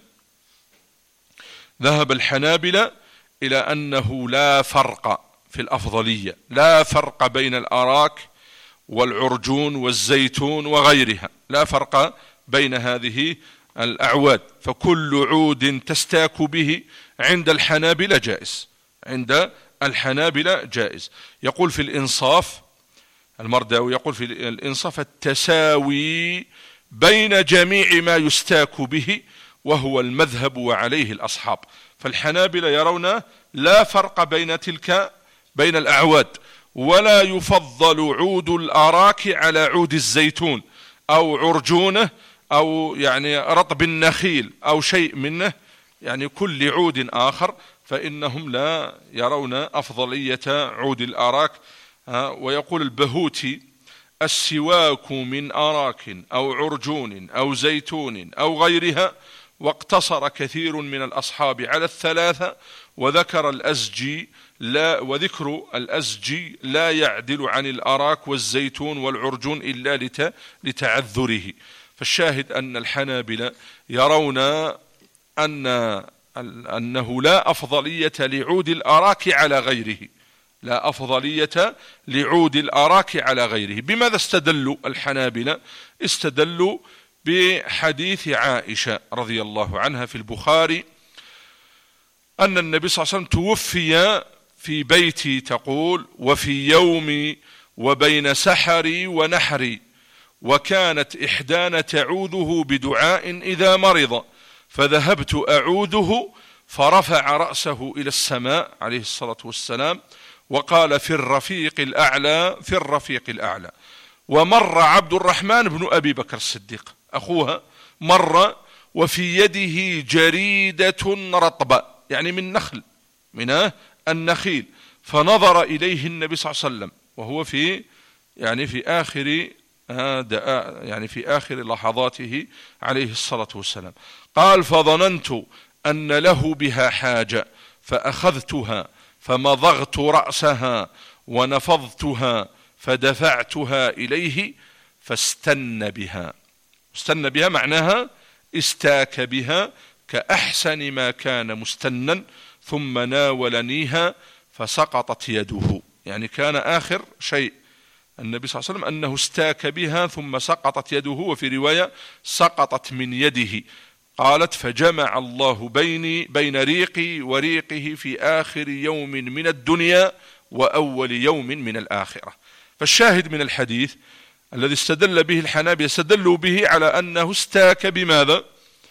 Speaker 1: ذهب الحنابلة إلى أنه لا فرق في الأفضلية، لا فرق بين الأراك والعرجون والزيتون وغيرها، لا فرق بين هذه الأعواد، فكل عود تستاك به عند الحنابلة جائز، عند الحنابلة جائز. يقول في الإنصاف المرداوي، يقول في الإنصاف: التساوي بين جميع ما يستاك به وهو المذهب وعليه الأصحاب. فالحنابلة يرون لا فرق بين تلك بين الأعواد، ولا يفضل عود الأراك على عود الزيتون أو عرجونه أو يعني رطب النخيل أو شيء منه، يعني كل عود آخر، فإنهم لا يرون أفضلية عود الأراك. ويقول البهوتي: السواك من أراك أو عرجون أو زيتون أو غيرها، واقتصر كثير من الأصحاب على الثلاثة، وذكر الأزجي لا وذكر الأزجي لا يعدل عن الأراك والزيتون والعرجون إلا لتعذره. فالشاهد أن الحنابلة يرون أن أنه لا أفضلية لعود الأراك على غيره، لا أفضلية لعود الأراك على غيره. بماذا استدلوا الحنابلة؟ استدلوا بحديث عائشة رضي الله عنها في البخاري أن النبي صلى الله عليه وسلم توفي في بيتي، تقول: وفي يومي وبين سحري ونحري، وكانت إحدانا تعوذه بدعاء إذا مرض، فذهبت أعوذه فرفع رأسه إلى السماء عليه الصلاة والسلام وقال: في الرفيق الأعلى، في الرفيق الأعلى. ومر عبد الرحمن بن أبي بكر الصديق أخوها، مر وفي يده جريدة رطبة، يعني من نخل، من النخيل، فنظر إليه النبي صلى الله عليه وسلم وهو في يعني في آخر يعني في آخر لحظاته عليه الصلاة والسلام، قال: فظننت أن له بها حاجة، فأخذتها فمضغت رأسها ونفضتها فدفعتها إليه فاستن بها. استن بها معناها استاك بها كأحسن ما كان مستنا، ثم ناولنيها فسقطت يده، يعني كان آخر شيء النبي صلى الله عليه وسلم أنه استاك بها ثم سقطت يده، وفي رواية سقطت من يده. قالت: فجمع الله بيني بين ريقي وريقه في آخر يوم من الدنيا وأول يوم من الآخرة. فالشاهد من الحديث الذي استدل به الحنابلة، استدلوا به على أنه استاك بماذا؟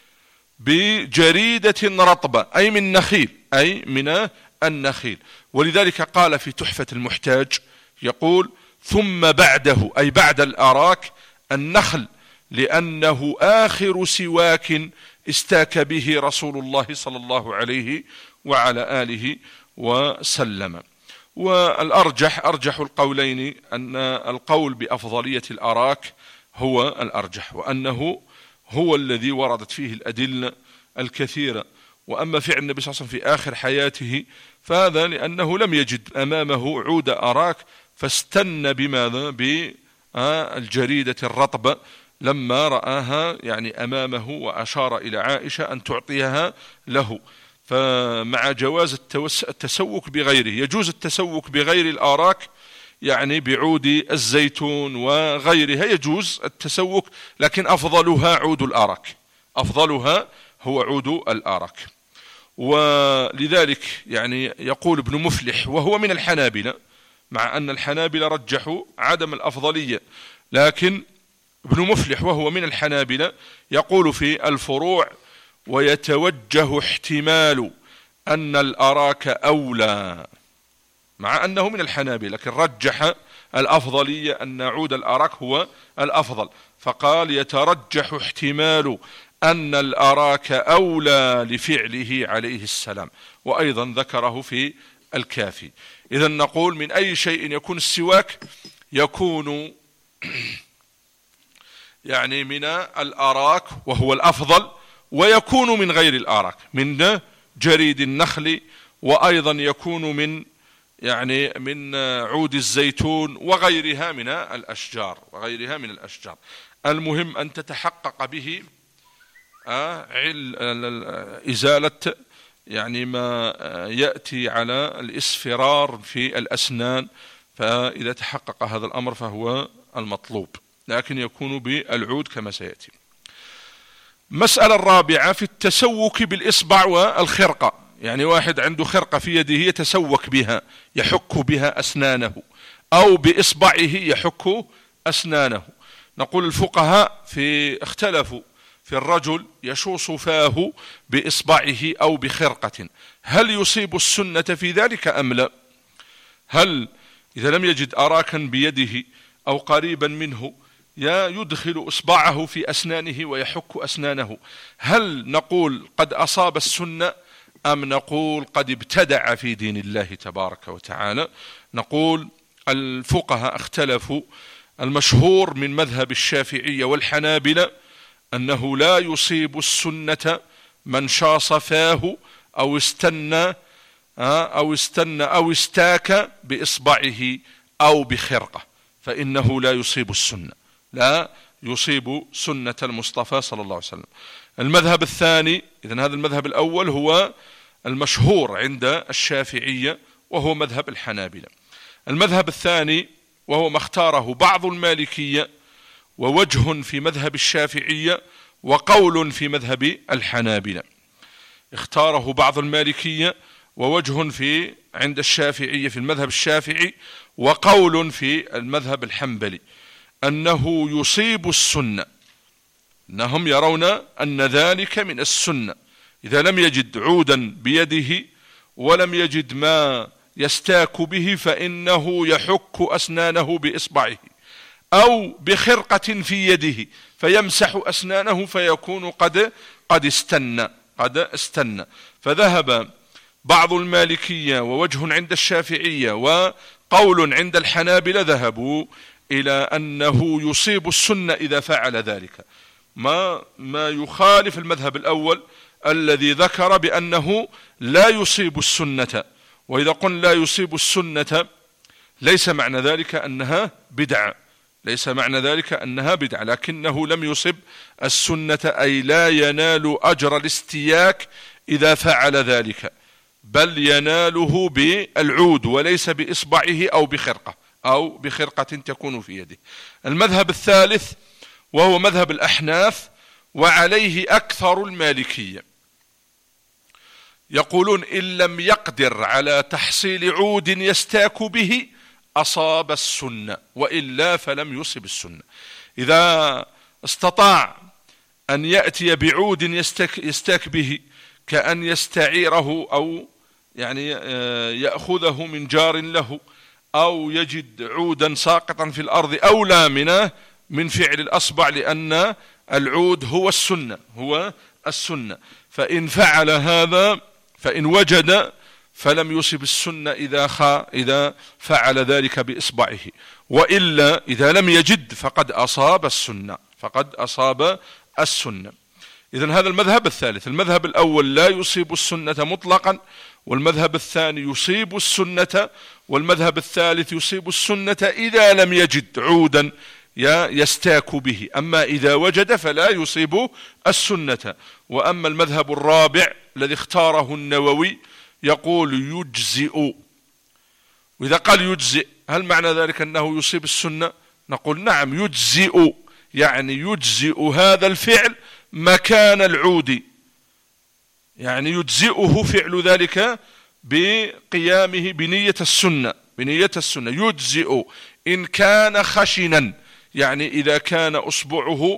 Speaker 1: بجريدة رطبة، أي من نخيل، أي من النخيل. ولذلك قال في تحفة المحتاج، يقول: ثم بعده، أي بعد الأراك، النخل، لأنه آخر سواك استاك به رسول الله صلى الله عليه وعلى آله وسلم. والأرجح، أرجح القولين، أن القول بأفضلية الأراك هو الأرجح، وأنه هو الذي وردت فيه الأدلة الكثيرة. وأما فعل النبي صلى الله عليه وسلم في آخر حياته فهذا لأنه لم يجد أمامه عود أراك، فاستن بماذا؟ بالجريدة الرطبة لما رآها يعني أمامه، وأشار إلى عائشة أن تعطيها له. فمع جواز التسوك بغيره، يجوز التسوك بغير الآراك، يعني بعود الزيتون وغيرها يجوز التسوك، لكن أفضلها عود الآراك، أفضلها هو عود الآراك. ولذلك يعني يقول ابن مفلح وهو من الحنابلة، مع أن الحنابلة رجحوا عدم الأفضلية، لكن ابن مفلح وهو من الحنابلة يقول في الفروع: ويتوجه احتمال أن الأراك أولى، مع أنه من الحنابلة، لكن رجح الأفضلية أن عود الأراك هو الأفضل، فقال: يترجح احتمال أن الأراك أولى لفعله عليه السلام. وأيضا ذكره في الكافي. إذن نقول من أي شيء يكون السواك؟ يكون يعني من الأراك وهو الأفضل، ويكون من غير الأراك من جريد النخل، وأيضا يكون من يعني من عود الزيتون وغيرها من الأشجار وغيرها من الأشجار. المهم أن تتحقق به إزالة يعني ما يأتي على الإصفرار في الأسنان، فإذا تحقق هذا الأمر فهو المطلوب، لكن يكون بالعود كما سيأتي. مسألة الرابعة في التسوك بالإصبع والخرقة، يعني واحد عنده خرقة في يده يتسوك بها، يحك بها أسنانه، أو بإصبعه يحك أسنانه. نقول الفقهاء في اختلفوا في الرجل يشوص فاه بإصبعه أو بخرقة، هل يصيب السنة في ذلك أم لا؟ هل إذا لم يجد أراكا بيده أو قريبا منه يدخل إصبعه في أسنانه ويحك أسنانه، هل نقول قد أصاب السنة أم نقول قد ابتدع في دين الله تبارك وتعالى؟ نقول الفقهاء اختلفوا. المشهور من مذهب الشافعية والحنابلة أنه لا يصيب السنة من شاص فاه أو استنى أو استنى أو استاك بإصبعه أو بخرقة، فإنه لا يصيب السنة، لا يصيب سنة المصطفى صلى الله عليه وسلم. المذهب الثاني، إذن هذا المذهب الأول هو المشهور عند الشافعية وهو مذهب الحنابلة. المذهب الثاني وهو ما اختاره بعض المالكية ووجه في مذهب الشافعية وقول في مذهب الحنابلة. اختاره بعض المالكية ووجه في عند الشافعية في المذهب الشافعي وقول في المذهب الحنبلي أنه يصيب السنة، أنهم يرون أن ذلك من السنة إذا لم يجد عودا بيده ولم يجد ما يستاك به فإنه يحك أسنانه بإصبعه أو بخرقة في يده فيمسح أسنانه فيكون قد قد استنى قد استنى. فذهب بعض المالكية ووجه عند الشافعية وقول عند الحنابلة ذهبوا إلى أنه يصيب السنة إذا فعل ذلك، ما ما يخالف المذهب الأول الذي ذكر بأنه لا يصيب السنة. وإذا قلنا لا يصيب السنة ليس معنى ذلك أنها بدعة، ليس معنى ذلك أنها بدعة، لكنه لم يصب السنة أي لا ينال أجر الاستياك إذا فعل ذلك، بل يناله بالعود وليس بإصبعه أو بخرقة أو بخرقة تكون في يده. المذهب الثالث وهو مذهب الأحناف وعليه أكثر المالكية، يقولون إن لم يقدر على تحصيل عود يستاك به أصاب السنة وإلا فلم يصب السنة. إذا استطاع أن يأتي بعود يستاك, يستاك به كأن يستعيره أو يعني يأخذه من جار له أو يجد عودا ساقطا في الأرض أو لامنة من فعل الأصبع، لأن العود هو السنة هو السنة فإن فعل هذا فإن وجد فلم يصب السنة إذا خا إذا فعل ذلك بإصبعه، وإلا إذا لم يجد فقد أصاب السنة فقد أصاب السنة. إذن هذا المذهب الثالث. المذهب الأول لا يصيب السنة مطلقا، والمذهب الثاني يصيب السنة، والمذهب الثالث يصيب السنة إذا لم يجد عودا يستاك به، أما إذا وجد فلا يصيب السنة. وأما المذهب الرابع الذي اختاره النووي يقول يجزئ. وإذا قال يجزئ هل معنى ذلك أنه يصيب السنة؟ نقول نعم، يجزئ يعني يجزئ هذا الفعل مكان العود، يعني يجزئه فعل ذلك بقيامه بنية السنة بنية السنة يجزئ إن كان خشنا، يعني إذا كان أصبعه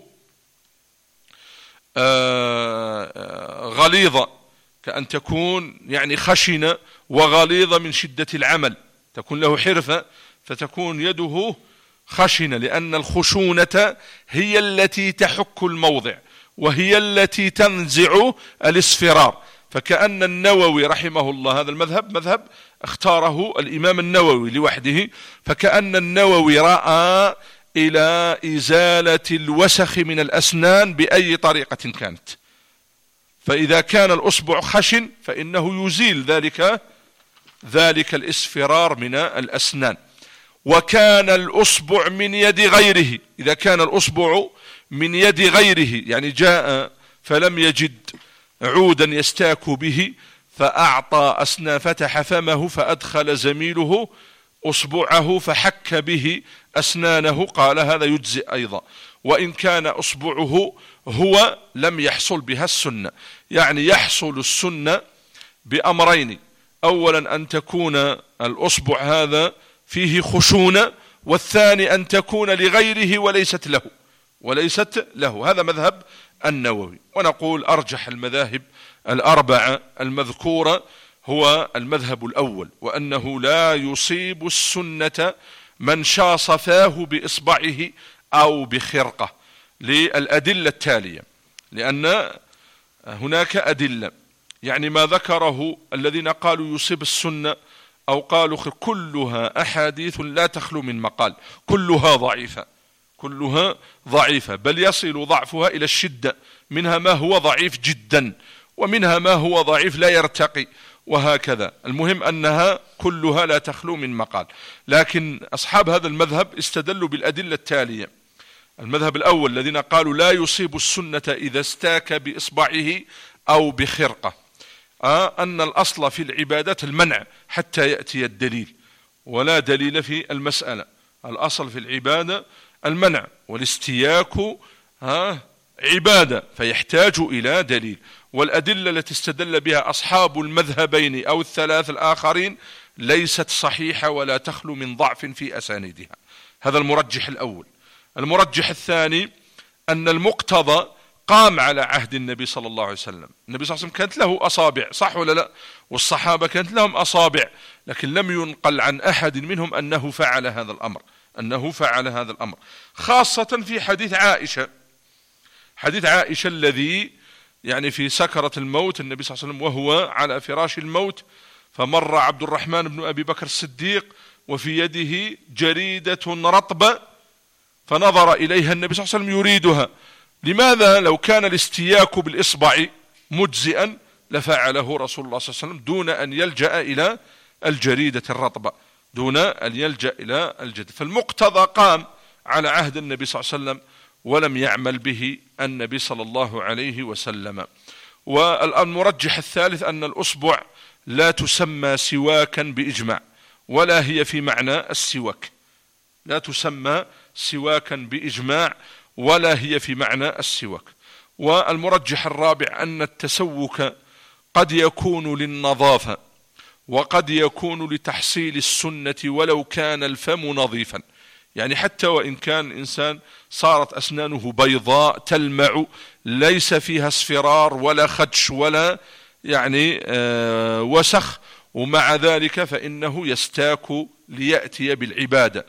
Speaker 1: غليظة كأن تكون يعني خشنة وغليظة من شدة العمل، تكون له حرفة فتكون يده خشنة، لأن الخشونة هي التي تحك الموضع وهي التي تنزع الاصفرار. فكأن النووي رحمه الله هذا المذهب مذهب اختاره الإمام النووي لوحده، فكأن النووي رأى إلى إزالة الوسخ من الأسنان بأي طريقة كانت، فإذا كان الأصبع خشن فإنه يزيل ذلك ذلك الإصفرار من الأسنان. وكان الأصبع من يد غيره، إذا كان الأصبع من يد غيره يعني جاء فلم يجد عودا يستاك به فأعطى أسنان فتح فمه فأدخل زميله أصبعه فحك به أسنانه، قال هذا يجزئ أيضا، وإن كان أصبعه هو لم يحصل بها السنة. يعني يحصل السنة بأمرين: أولا أن تكون الأصبع هذا فيه خشونة، والثاني أن تكون لغيره وليست له وليست له هذا مذهب النووي. ونقول أرجح المذاهب الأربعة المذكورة هو المذهب الأول، وأنه لا يصيب السنة من شاص فاه بإصبعه أو بخرقة، للأدلة التالية، لأن هناك أدلة، يعني ما ذكره الذين قالوا يصيب السنة أو قالوا خر، كلها أحاديث لا تخلو من مقال، كلها ضعيفة، كلها ضعيفة، بل يصل ضعفها إلى الشدة، منها ما هو ضعيف جدا ومنها ما هو ضعيف لا يرتقي، وهكذا. المهم أنها كلها لا تخلو من مقال. لكن أصحاب هذا المذهب استدلوا بالأدلة التالية. المذهب الأول الذين قالوا لا يصيب السنة إذا استاك بإصبعه أو بخرقة، آه أن الأصل في العبادات المنع حتى يأتي الدليل، ولا دليل في المسألة. الأصل في العبادة المنع، والاستياك آه عبادة فيحتاج إلى دليل. والأدلة التي استدل بها أصحاب المذهبين أو الثلاث الآخرين ليست صحيحة ولا تخلو من ضعف في أسانيدها. هذا المرجح الأول. المرجح الثاني أن المقتضى قام على عهد النبي صلى الله عليه وسلم. النبي صلى الله عليه وسلم كانت له أصابع، صح ولا لا؟ والصحابة كانت لهم أصابع، لكن لم ينقل عن أحد منهم أنه فعل هذا الأمر، أنه فعل هذا الأمر، خاصة في حديث عائشة. حديث عائشة الذي يعني في سكرة الموت، النبي صلى الله عليه وسلم وهو على فراش الموت، فمر عبد الرحمن بن أبي بكر الصديق وفي يده جريدة رطبة، فنظر إليها النبي صلى الله عليه وسلم يريدها. لماذا؟ لو كان الاستياك بالإصبع مجزئا لفعله رسول الله صلى الله عليه وسلم دون أن يلجأ إلى الجريدة الرطبة، دون أن يلجأ إلى الجد. فالمقتضى قام على عهد النبي صلى الله عليه وسلم ولم يعمل به النبي صلى الله عليه وسلم. والمرجح الثالث أن الأصبع لا تسمى سواكا بإجماع، ولا هي في معنى السواك، لا تسمى سواكا بإجماع ولا هي في معنى السواك. والمرجح الرابع أن التسوك قد يكون للنظافة وقد يكون لتحصيل السنة ولو كان الفم نظيفا، يعني حتى وإن كان إنسان صارت أسنانه بيضاء تلمع ليس فيها اصفرار ولا خدش ولا يعني آه وسخ، ومع ذلك فإنه يستاك ليأتي بالعبادة.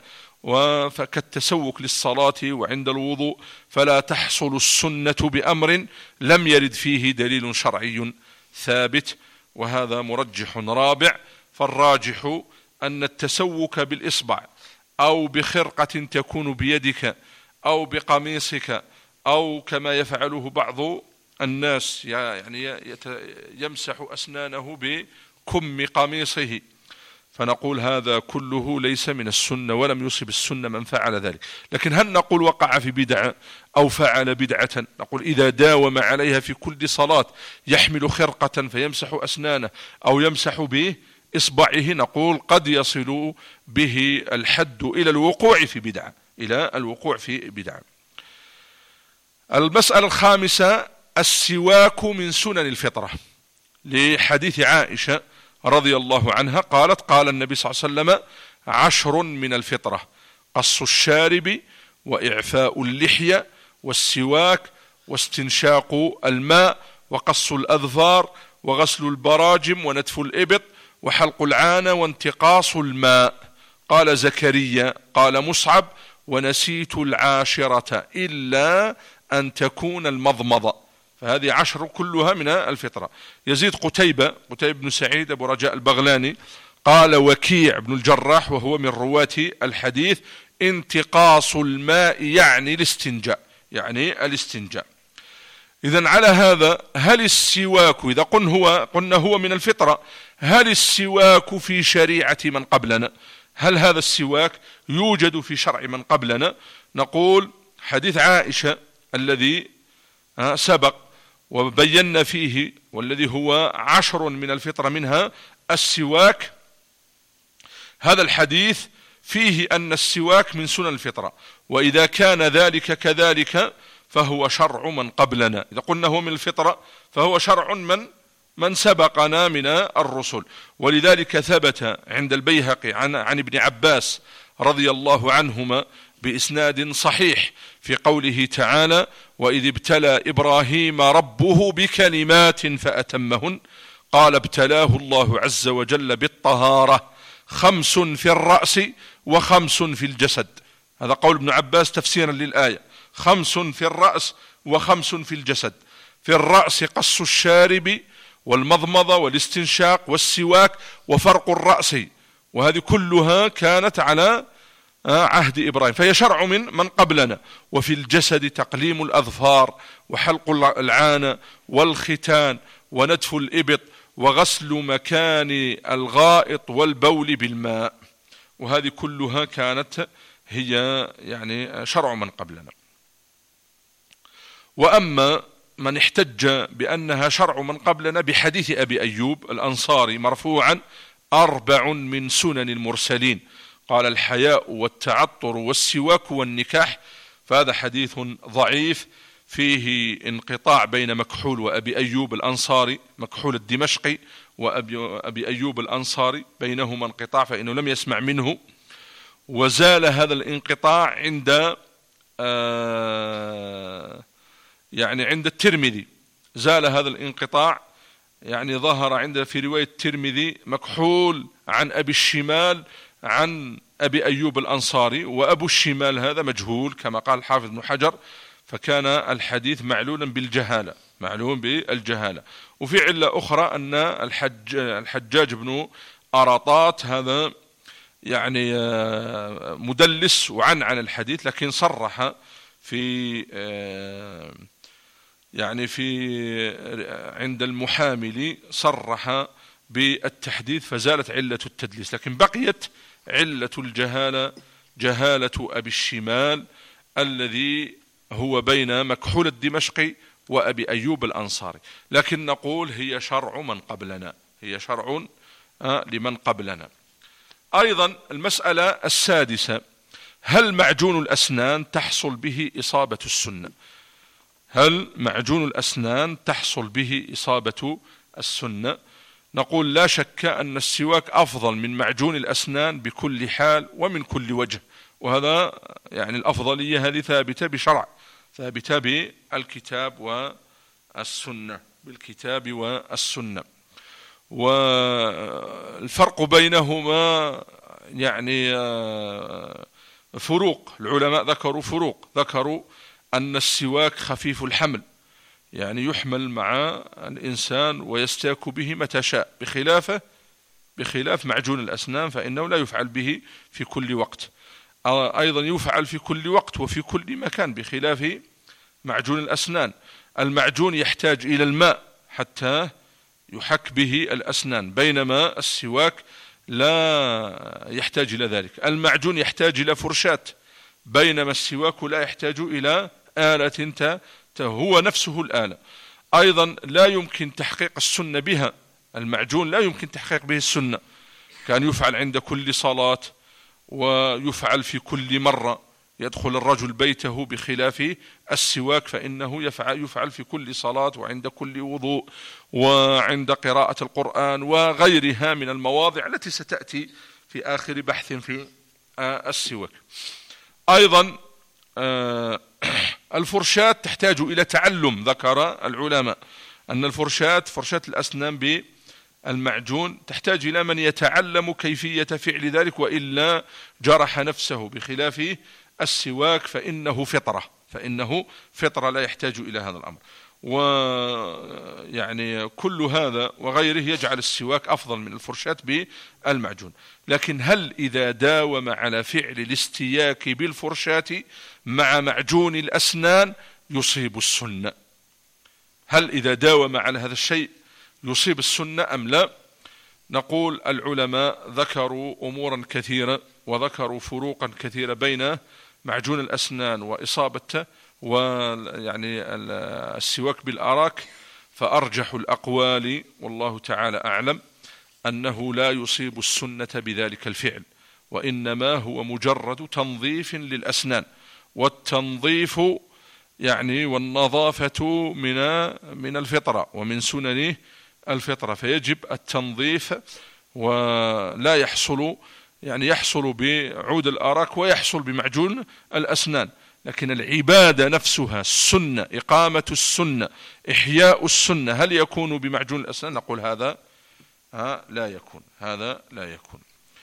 Speaker 1: فكالتسوك للصلاة وعند الوضوء، فلا تحصل السنة بأمر لم يرد فيه دليل شرعي ثابت. وهذا مرجح رابع. فالراجح أن التسوك بالإصبع أو بخرقة تكون بيدك أو بقميصك أو كما يفعله بعض الناس، يعني يمسح أسنانه بكم قميصه، فنقول هذا كله ليس من السنة ولم يصب السنة من فعل ذلك. لكن هل نقول وقع في بدعة أو فعل بدعة؟ نقول إذا داوم عليها في كل صلاة يحمل خرقة فيمسح أسنانه أو يمسح به إصبعه، نقول قد يصل به الحد إلى الوقوع في بدعة، إلى الوقوع في بدعة. المسألة الخامسة السواك من سنن الفطرة، لحديث عائشة رضي الله عنها قالت قال النبي صلى الله عليه وسلم عشر من الفطرة: قص الشارب وإعفاء اللحية والسواك واستنشاق الماء وقص الأظفار وغسل البراجم ونتف الإبط وحلق العانة وانتقاص الماء. قال زكريا قال مصعب: ونسيت العاشرة إلا أن تكون المضمضة. فهذه عشر كلها من الفطرة. يزيد قتيبة قتيبة بن سعيد أبو رجاء البغلاني قال وكيع بن الجراح وهو من رواة الحديث: انتقاص الماء يعني الاستنجاء، يعني الاستنجاء. إذن على هذا هل السواك إذا قلنا هو, قلنا هو من الفطرة، هل السواك في شريعة من قبلنا؟ هل هذا السواك يوجد في شرع من قبلنا؟ نقول حديث عائشة الذي سبق وبينا فيه والذي هو عشر من الفطرة منها السواك، هذا الحديث فيه أن السواك من سنن الفطرة، وإذا كان ذلك كذلك فهو شرع من قبلنا. إذا قلنا هو من الفطرة فهو شرع من من سبقنا من الرسل. ولذلك ثبت عند البيهقي عن, عن ابن عباس رضي الله عنهما بإسناد صحيح في قوله تعالى: وإذ ابتلى إبراهيم ربه بكلمات فأتمهن قال ابتلاه الله عز وجل بالطهارة، خمس في الرأس وخمس في الجسد. هذا قول ابن عباس تفسيرا للآية، خمس في الرأس وخمس في الجسد. في الرأس قص الشارب والمضمضة والاستنشاق والسواك وفرق الرأس، وهذه كلها كانت على عهد إبراهيم، فهي شرع من من قبلنا. وفي الجسد تقليم الأظفار وحلق العانة والختان ونتف الإبط وغسل مكان الغائط والبول بالماء، وهذه كلها كانت هي يعني شرع من قبلنا. وأما من احتج بأنها شرع من قبلنا بحديث أبي أيوب الأنصاري مرفوعا: أربع من سنن المرسلين، قال الحياء والتعطر والسواك والنكاح، فهذا حديث ضعيف فيه انقطاع بين مكحول وأبي أيوب الأنصاري، مكحول الدمشقي وأبي أيوب الأنصاري بينهما انقطاع، فإنه لم يسمع منه. وزال هذا الانقطاع عند آه يعني عند الترمذي، زال هذا الانقطاع، يعني ظهر عند في رواية الترمذي مكحول عن أبي الشمال عن أبي أيوب الأنصاري، وأبو الشمال هذا مجهول كما قال الحافظ ابن حجر، فكان الحديث معلولا بالجهالة، معلوم بالجهالة. وفي علة أخرى أن الحج الحجاج بن أراطات هذا يعني مدلس وعن عن الحديث، لكن صرح في يعني في عند المحامل صرح بالتحديث فزالت علة التدليس، لكن بقيت علة الجهالة، جهالة أبي الشمال الذي هو بين مكحول الدمشقي وأبي أيوب الأنصاري. لكن نقول هي شرع من قبلنا، هي شرع لمن قبلنا. أيضا المسألة السادسة: هل معجون الأسنان تحصل به إصابة السنة؟ هل معجون الأسنان تحصل به إصابة السنة؟ نقول لا شك أن السواك أفضل من معجون الأسنان بكل حال ومن كل وجه، وهذا يعني الأفضلية هذه ثابتة بشرع، ثابتة بالكتاب والسنة، بالكتاب والسنة. والفرق بينهما يعني فروق، العلماء ذكروا فروق، ذكروا أن السواك خفيف الحمل، يعني يحمل مع الإنسان ويستاك به متى شاء، بخلافه بخلاف معجون الأسنان فإنه لا يفعل به في كل وقت، أيضا يفعل في كل وقت وفي كل مكان بخلاف معجون الأسنان. المعجون يحتاج إلى الماء حتى يحك به الأسنان، بينما السواك لا يحتاج إلى ذلك. المعجون يحتاج إلى فرشاة، بينما السواك لا يحتاج إلى آلة هو نفسه الآلة. أيضا لا يمكن تحقيق السنة بها، المعجون لا يمكن تحقيق به السنة، كان يفعل عند كل صلاة ويفعل في كل مرة يدخل الرجل بيته، بخلاف السواك فإنه يفعل, يفعل في كل صلاة وعند كل وضوء وعند قراءة القرآن وغيرها من المواضع التي ستأتي في آخر بحث في السواك. أيضا الفرشاة تحتاج إلى تعلم، ذكر العلماء أن الفرشاة فرشاة الأسنان بالمعجون تحتاج إلى من يتعلم كيفية فعل ذلك، وإلا جرح نفسه، بخلاف السواك فإنه فطرة، فإنه فطرة لا يحتاج إلى هذا الأمر. ويعني كل هذا وغيره يجعل السواك أفضل من الفرشاة بالمعجون. لكن هل إذا داوم على فعل الاستياك بالفرشاة مع معجون الأسنان يصيب السنة؟ هل إذا داوم على هذا الشيء يصيب السنة أم لا؟ نقول العلماء ذكروا أمورا كثيرة وذكروا فروقا كثيرة بين معجون الأسنان وإصابته ويعني السواك بالأراك، فأرجح الأقوال والله تعالى أعلم أنه لا يصيب السنة بذلك الفعل، وإنما هو مجرد تنظيف للأسنان، والتنظيف يعني والنظافة من من الفطرة ومن سنن الفطرة، فيجب التنظيف ولا يحصل يعني يحصل بعود الأراك ويحصل بمعجون الأسنان، لكن العبادة نفسها، السنة، إقامة السنة، إحياء السنة، هل يكون بمعجون الأسنان؟ نقول هذا لا يكون، هذا لا يكون.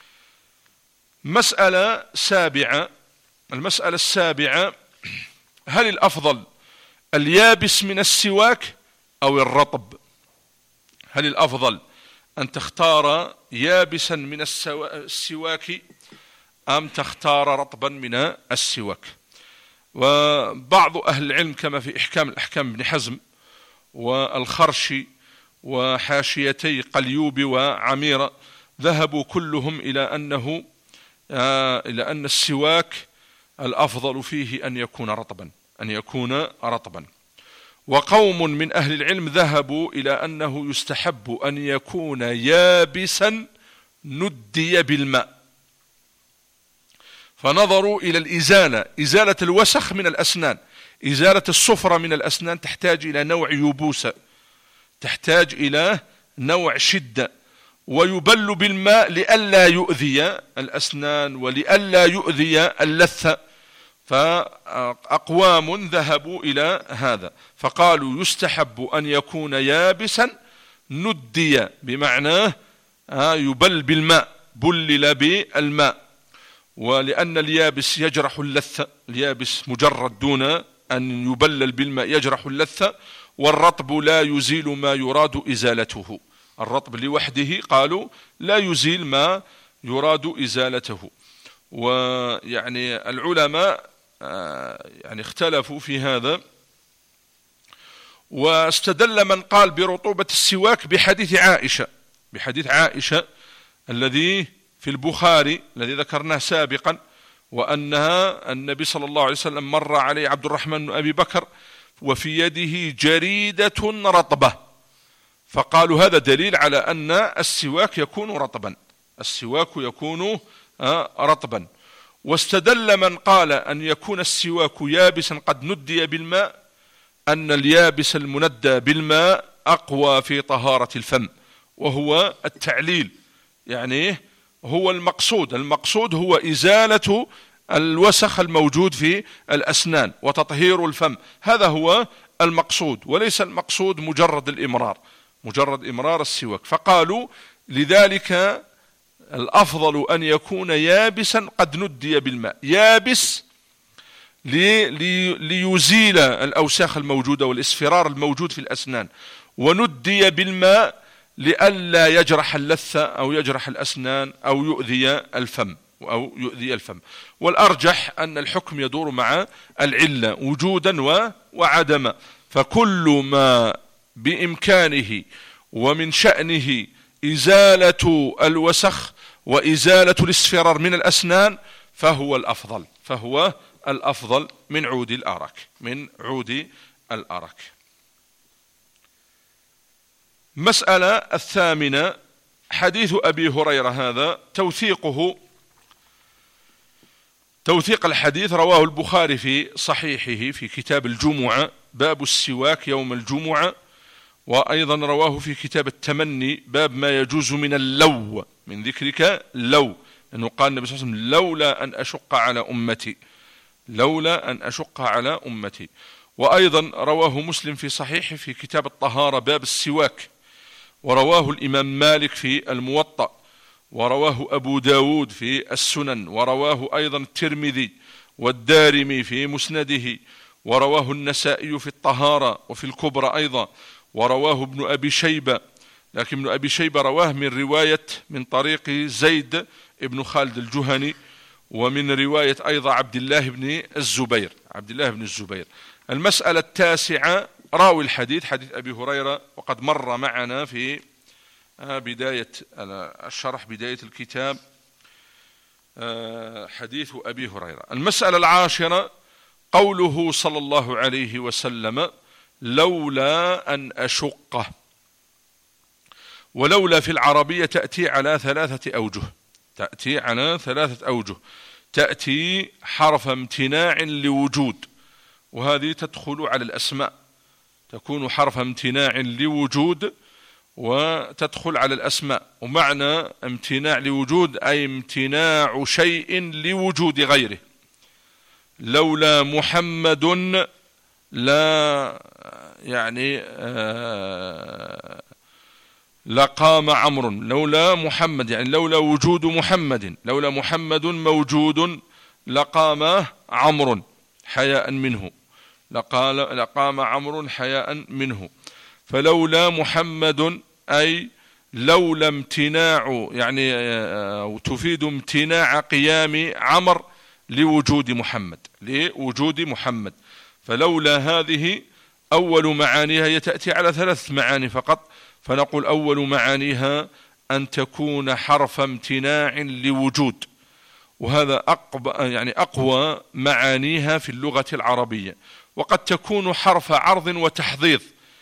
Speaker 1: مسألة سابعة، المسألة السابعة: هل الأفضل اليابس من السواك أو الرطب؟ هل الأفضل أن تختار يابسا من السواك أم تختار رطبا من السواك؟ وبعض أهل العلم كما في إحكام الأحكام ابن حزم والخرشي وحاشيتي قليوب وعميرة ذهبوا كلهم إلى أنه إلى أن السواك الأفضل فيه أن يكون رطبا، أن يكون رطبا. وقوم من أهل العلم ذهبوا إلى أنه يستحب أن يكون يابسا ندي بالماء، فنظروا إلى الإزالة، إزالة الوسخ من الأسنان، إزالة الصفرة من الأسنان تحتاج إلى نوع يبوسة، تحتاج إلى نوع شدة، ويبل بالماء لئلا يؤذي الأسنان ولئلا يؤذي اللثة. فأقوام ذهبوا إلى هذا فقالوا يستحب أن يكون يابسا ندي، بمعنى يبل بالماء، بلل بالماء، ولأن اليابس يجرح اللثة، اليابس مجرد دون أن يبلل بالماء يجرح اللثة، والرطب لا يزيل ما يراد إزالته، الرطب لوحده قالوا لا يزيل ما يراد إزالته. ويعني العلماء يعني اختلفوا في هذا، واستدل من قال برطوبة السواك بحديث عائشة، بحديث عائشة الذي في البخاري الذي ذكرناه سابقا، وأنها النبي صلى الله عليه وسلم مر عليه عبد الرحمن بن أبي بكر وفي يده جريدة رطبة، فقالوا هذا دليل على أن السواك يكون رطبا، السواك يكون رطبا. واستدل من قال أن يكون السواك يابسا قد ندي بالماء أن اليابس المندى بالماء أقوى في طهارة الفم، وهو التعليل، يعني هو المقصود، المقصود هو إزالة الوسخ الموجود في الأسنان وتطهير الفم، هذا هو المقصود، وليس المقصود مجرد الإمرار، مجرد إمرار السواك. فقالوا لذلك الأفضل أن يكون يابسا قد ندي بالماء، يابس لي لي ليزيل الأوساخ الموجودة والإسفرار الموجود في الأسنان، وندي بالماء لئلا يجرح اللثة أو يجرح الأسنان أو يؤذي الفم أو يؤذي الفم. والأرجح أن الحكم يدور مع العلة وجودا وعدما، فكل ما بإمكانه ومن شأنه إزالة الوسخ وإزالة الإسفرار من الأسنان فهو الأفضل، فهو الأفضل من عود الأرك، من عود الأرك. مسألة الثامنة: حديث أبي هريرة هذا توثيقه، توثيق الحديث رواه البخاري في صحيحه في كتاب الجمعة باب السواك يوم الجمعة، وأيضا رواه في كتاب التمني باب ما يجوز من اللو، من ذكرك لو، لأنه قال النبي صلى الله عليه وسلم لولا أن أشق على أمتي، لولا أن أشق على أمتي. وأيضا رواه مسلم في صحيحه في كتاب الطهارة باب السواك، ورواه الإمام مالك في الموطأ، ورواه أبو داود في السنن، ورواه أيضا الترمذي والدارمي في مسنده، ورواه النسائي في الطهارة وفي الكبرى أيضا، ورواه ابن أبي شيبة، لكن ابن أبي شيبة رواه من رواية من طريق زيد ابن خالد الجهني، ومن رواية أيضا عبد الله بن الزبير، عبد الله بن الزبير. المسألة التاسعة: راوي الحديث حديث أبي هريرة، وقد مر معنا في بداية الشرح بداية الكتاب حديث أبي هريرة. المسألة العاشرة: قوله صلى الله عليه وسلم لولا أن أشقه. ولولا في العربية تأتي على ثلاثة أوجه، تأتي على ثلاثة أوجه، تأتي حرف امتناع لوجود، وهذه تدخل على الأسماء، تكون حرف امتناع لوجود وتدخل على الأسماء. ومعنى امتناع لوجود أي امتناع شيء لوجود غيره، لولا محمد لا يعني آه لقام عمرو، لولا محمد يعني لولا وجود محمد، لولا محمد موجود لقام عمرو حياء منه، لقال لقام عمرو حياء منه. فلولا محمد أي لولا امتناع يعني تفيد امتناع قيام عمرو لوجود محمد، لوجود محمد. فلولا هذه أول معانيها، هي تأتي على ثلاث معاني فقط، فنقول أول معانيها أن تكون حرف امتناع لوجود، وهذا أقوى يعني أقوى معانيها في اللغة العربية. وقد تكون حرف عرض وتحضيض،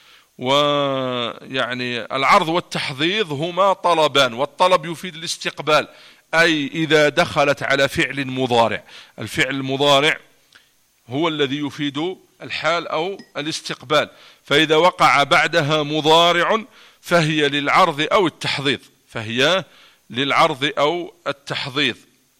Speaker 1: ويعني العرض والتحضيض هما طلبان، والطلب يفيد الاستقبال، أي إذا دخلت على فعل مضارع. الفعل المضارع هو الذي يفيد الحال أو الاستقبال، فإذا وقع بعدها مضارع فهي للعرض أو التحضيض، فهي للعرض أو التحضيض.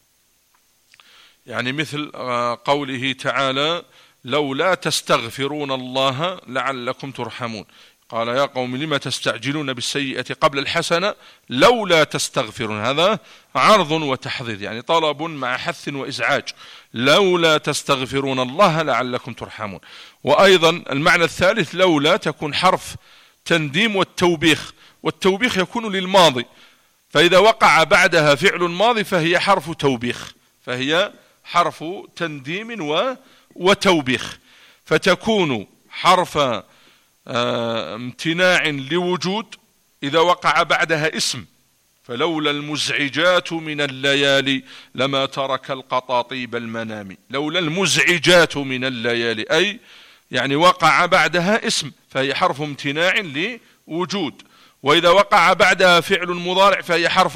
Speaker 1: يعني مثل قوله تعالى لولا تستغفرون الله لعلكم ترحمون، قال يا قوم لما تستعجلون بالسيئة قبل الحسنة لولا تستغفرون، هذا عرض وتحضيض يعني طلب مع حث وإزعاج، لولا تستغفرون الله لعلكم ترحمون. وأيضا المعنى الثالث لولا تكون حرف تنديم والتوبيخ، والتوبيخ يكون للماضي، فإذا وقع بعدها فعل ماضي فهي حرف توبيخ، فهي حرف تنديم وتوبيخ، فتكون حرف امتناع لوجود إذا وقع بعدها اسم، فلولا المزعجات من الليالي لما ترك القطاطيب المنام، لولا المزعجات من الليالي أي يعني وقع بعدها اسم، فهي حرف امتناع لوجود. وإذا وقع بعدها فعل مضارع فهي حرف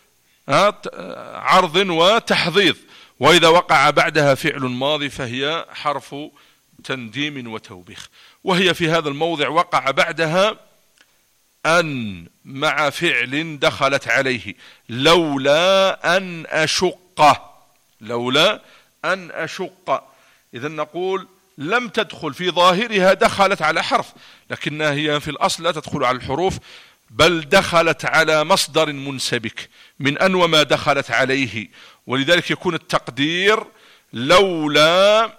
Speaker 1: عرض وتحضيض، وإذا وقع بعدها فعل ماضي فهي حرف تنديم وتوبيخ. وهي في هذا الموضع وقع بعدها أن مع فعل دخلت عليه، لولا أن أشق، لولا أن أشق. إذن نقول لم تدخل في ظاهرها، دخلت على حرف، لكنها هي في الأصل لا تدخل على الحروف، بل دخلت على مصدر منسبك من أن وما دخلت عليه، ولذلك يكون التقدير لولا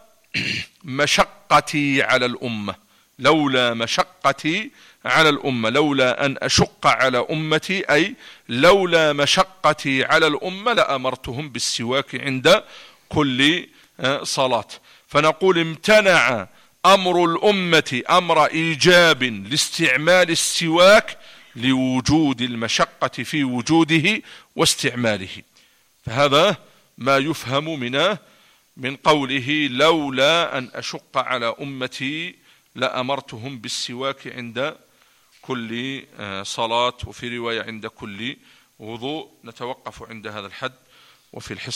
Speaker 1: مشقتي على الأمة، لولا مشقتي على الأمة، لولا أن أشق على أمتي أي لولا مشقتي على الأمة لأمرتهم بالسواك عند كل صلاة. فنقول امتنع أمر الأمة أمر إيجاب لاستعمال السواك لوجود المشقة في وجوده واستعماله. فهذا ما يفهم من من قوله لولا أن أشق على أمتي لأمرتهم بالسواك عند كل صلاة، وفي رواية عند كل وضوء. نتوقف عند هذا الحد، وفي الحصة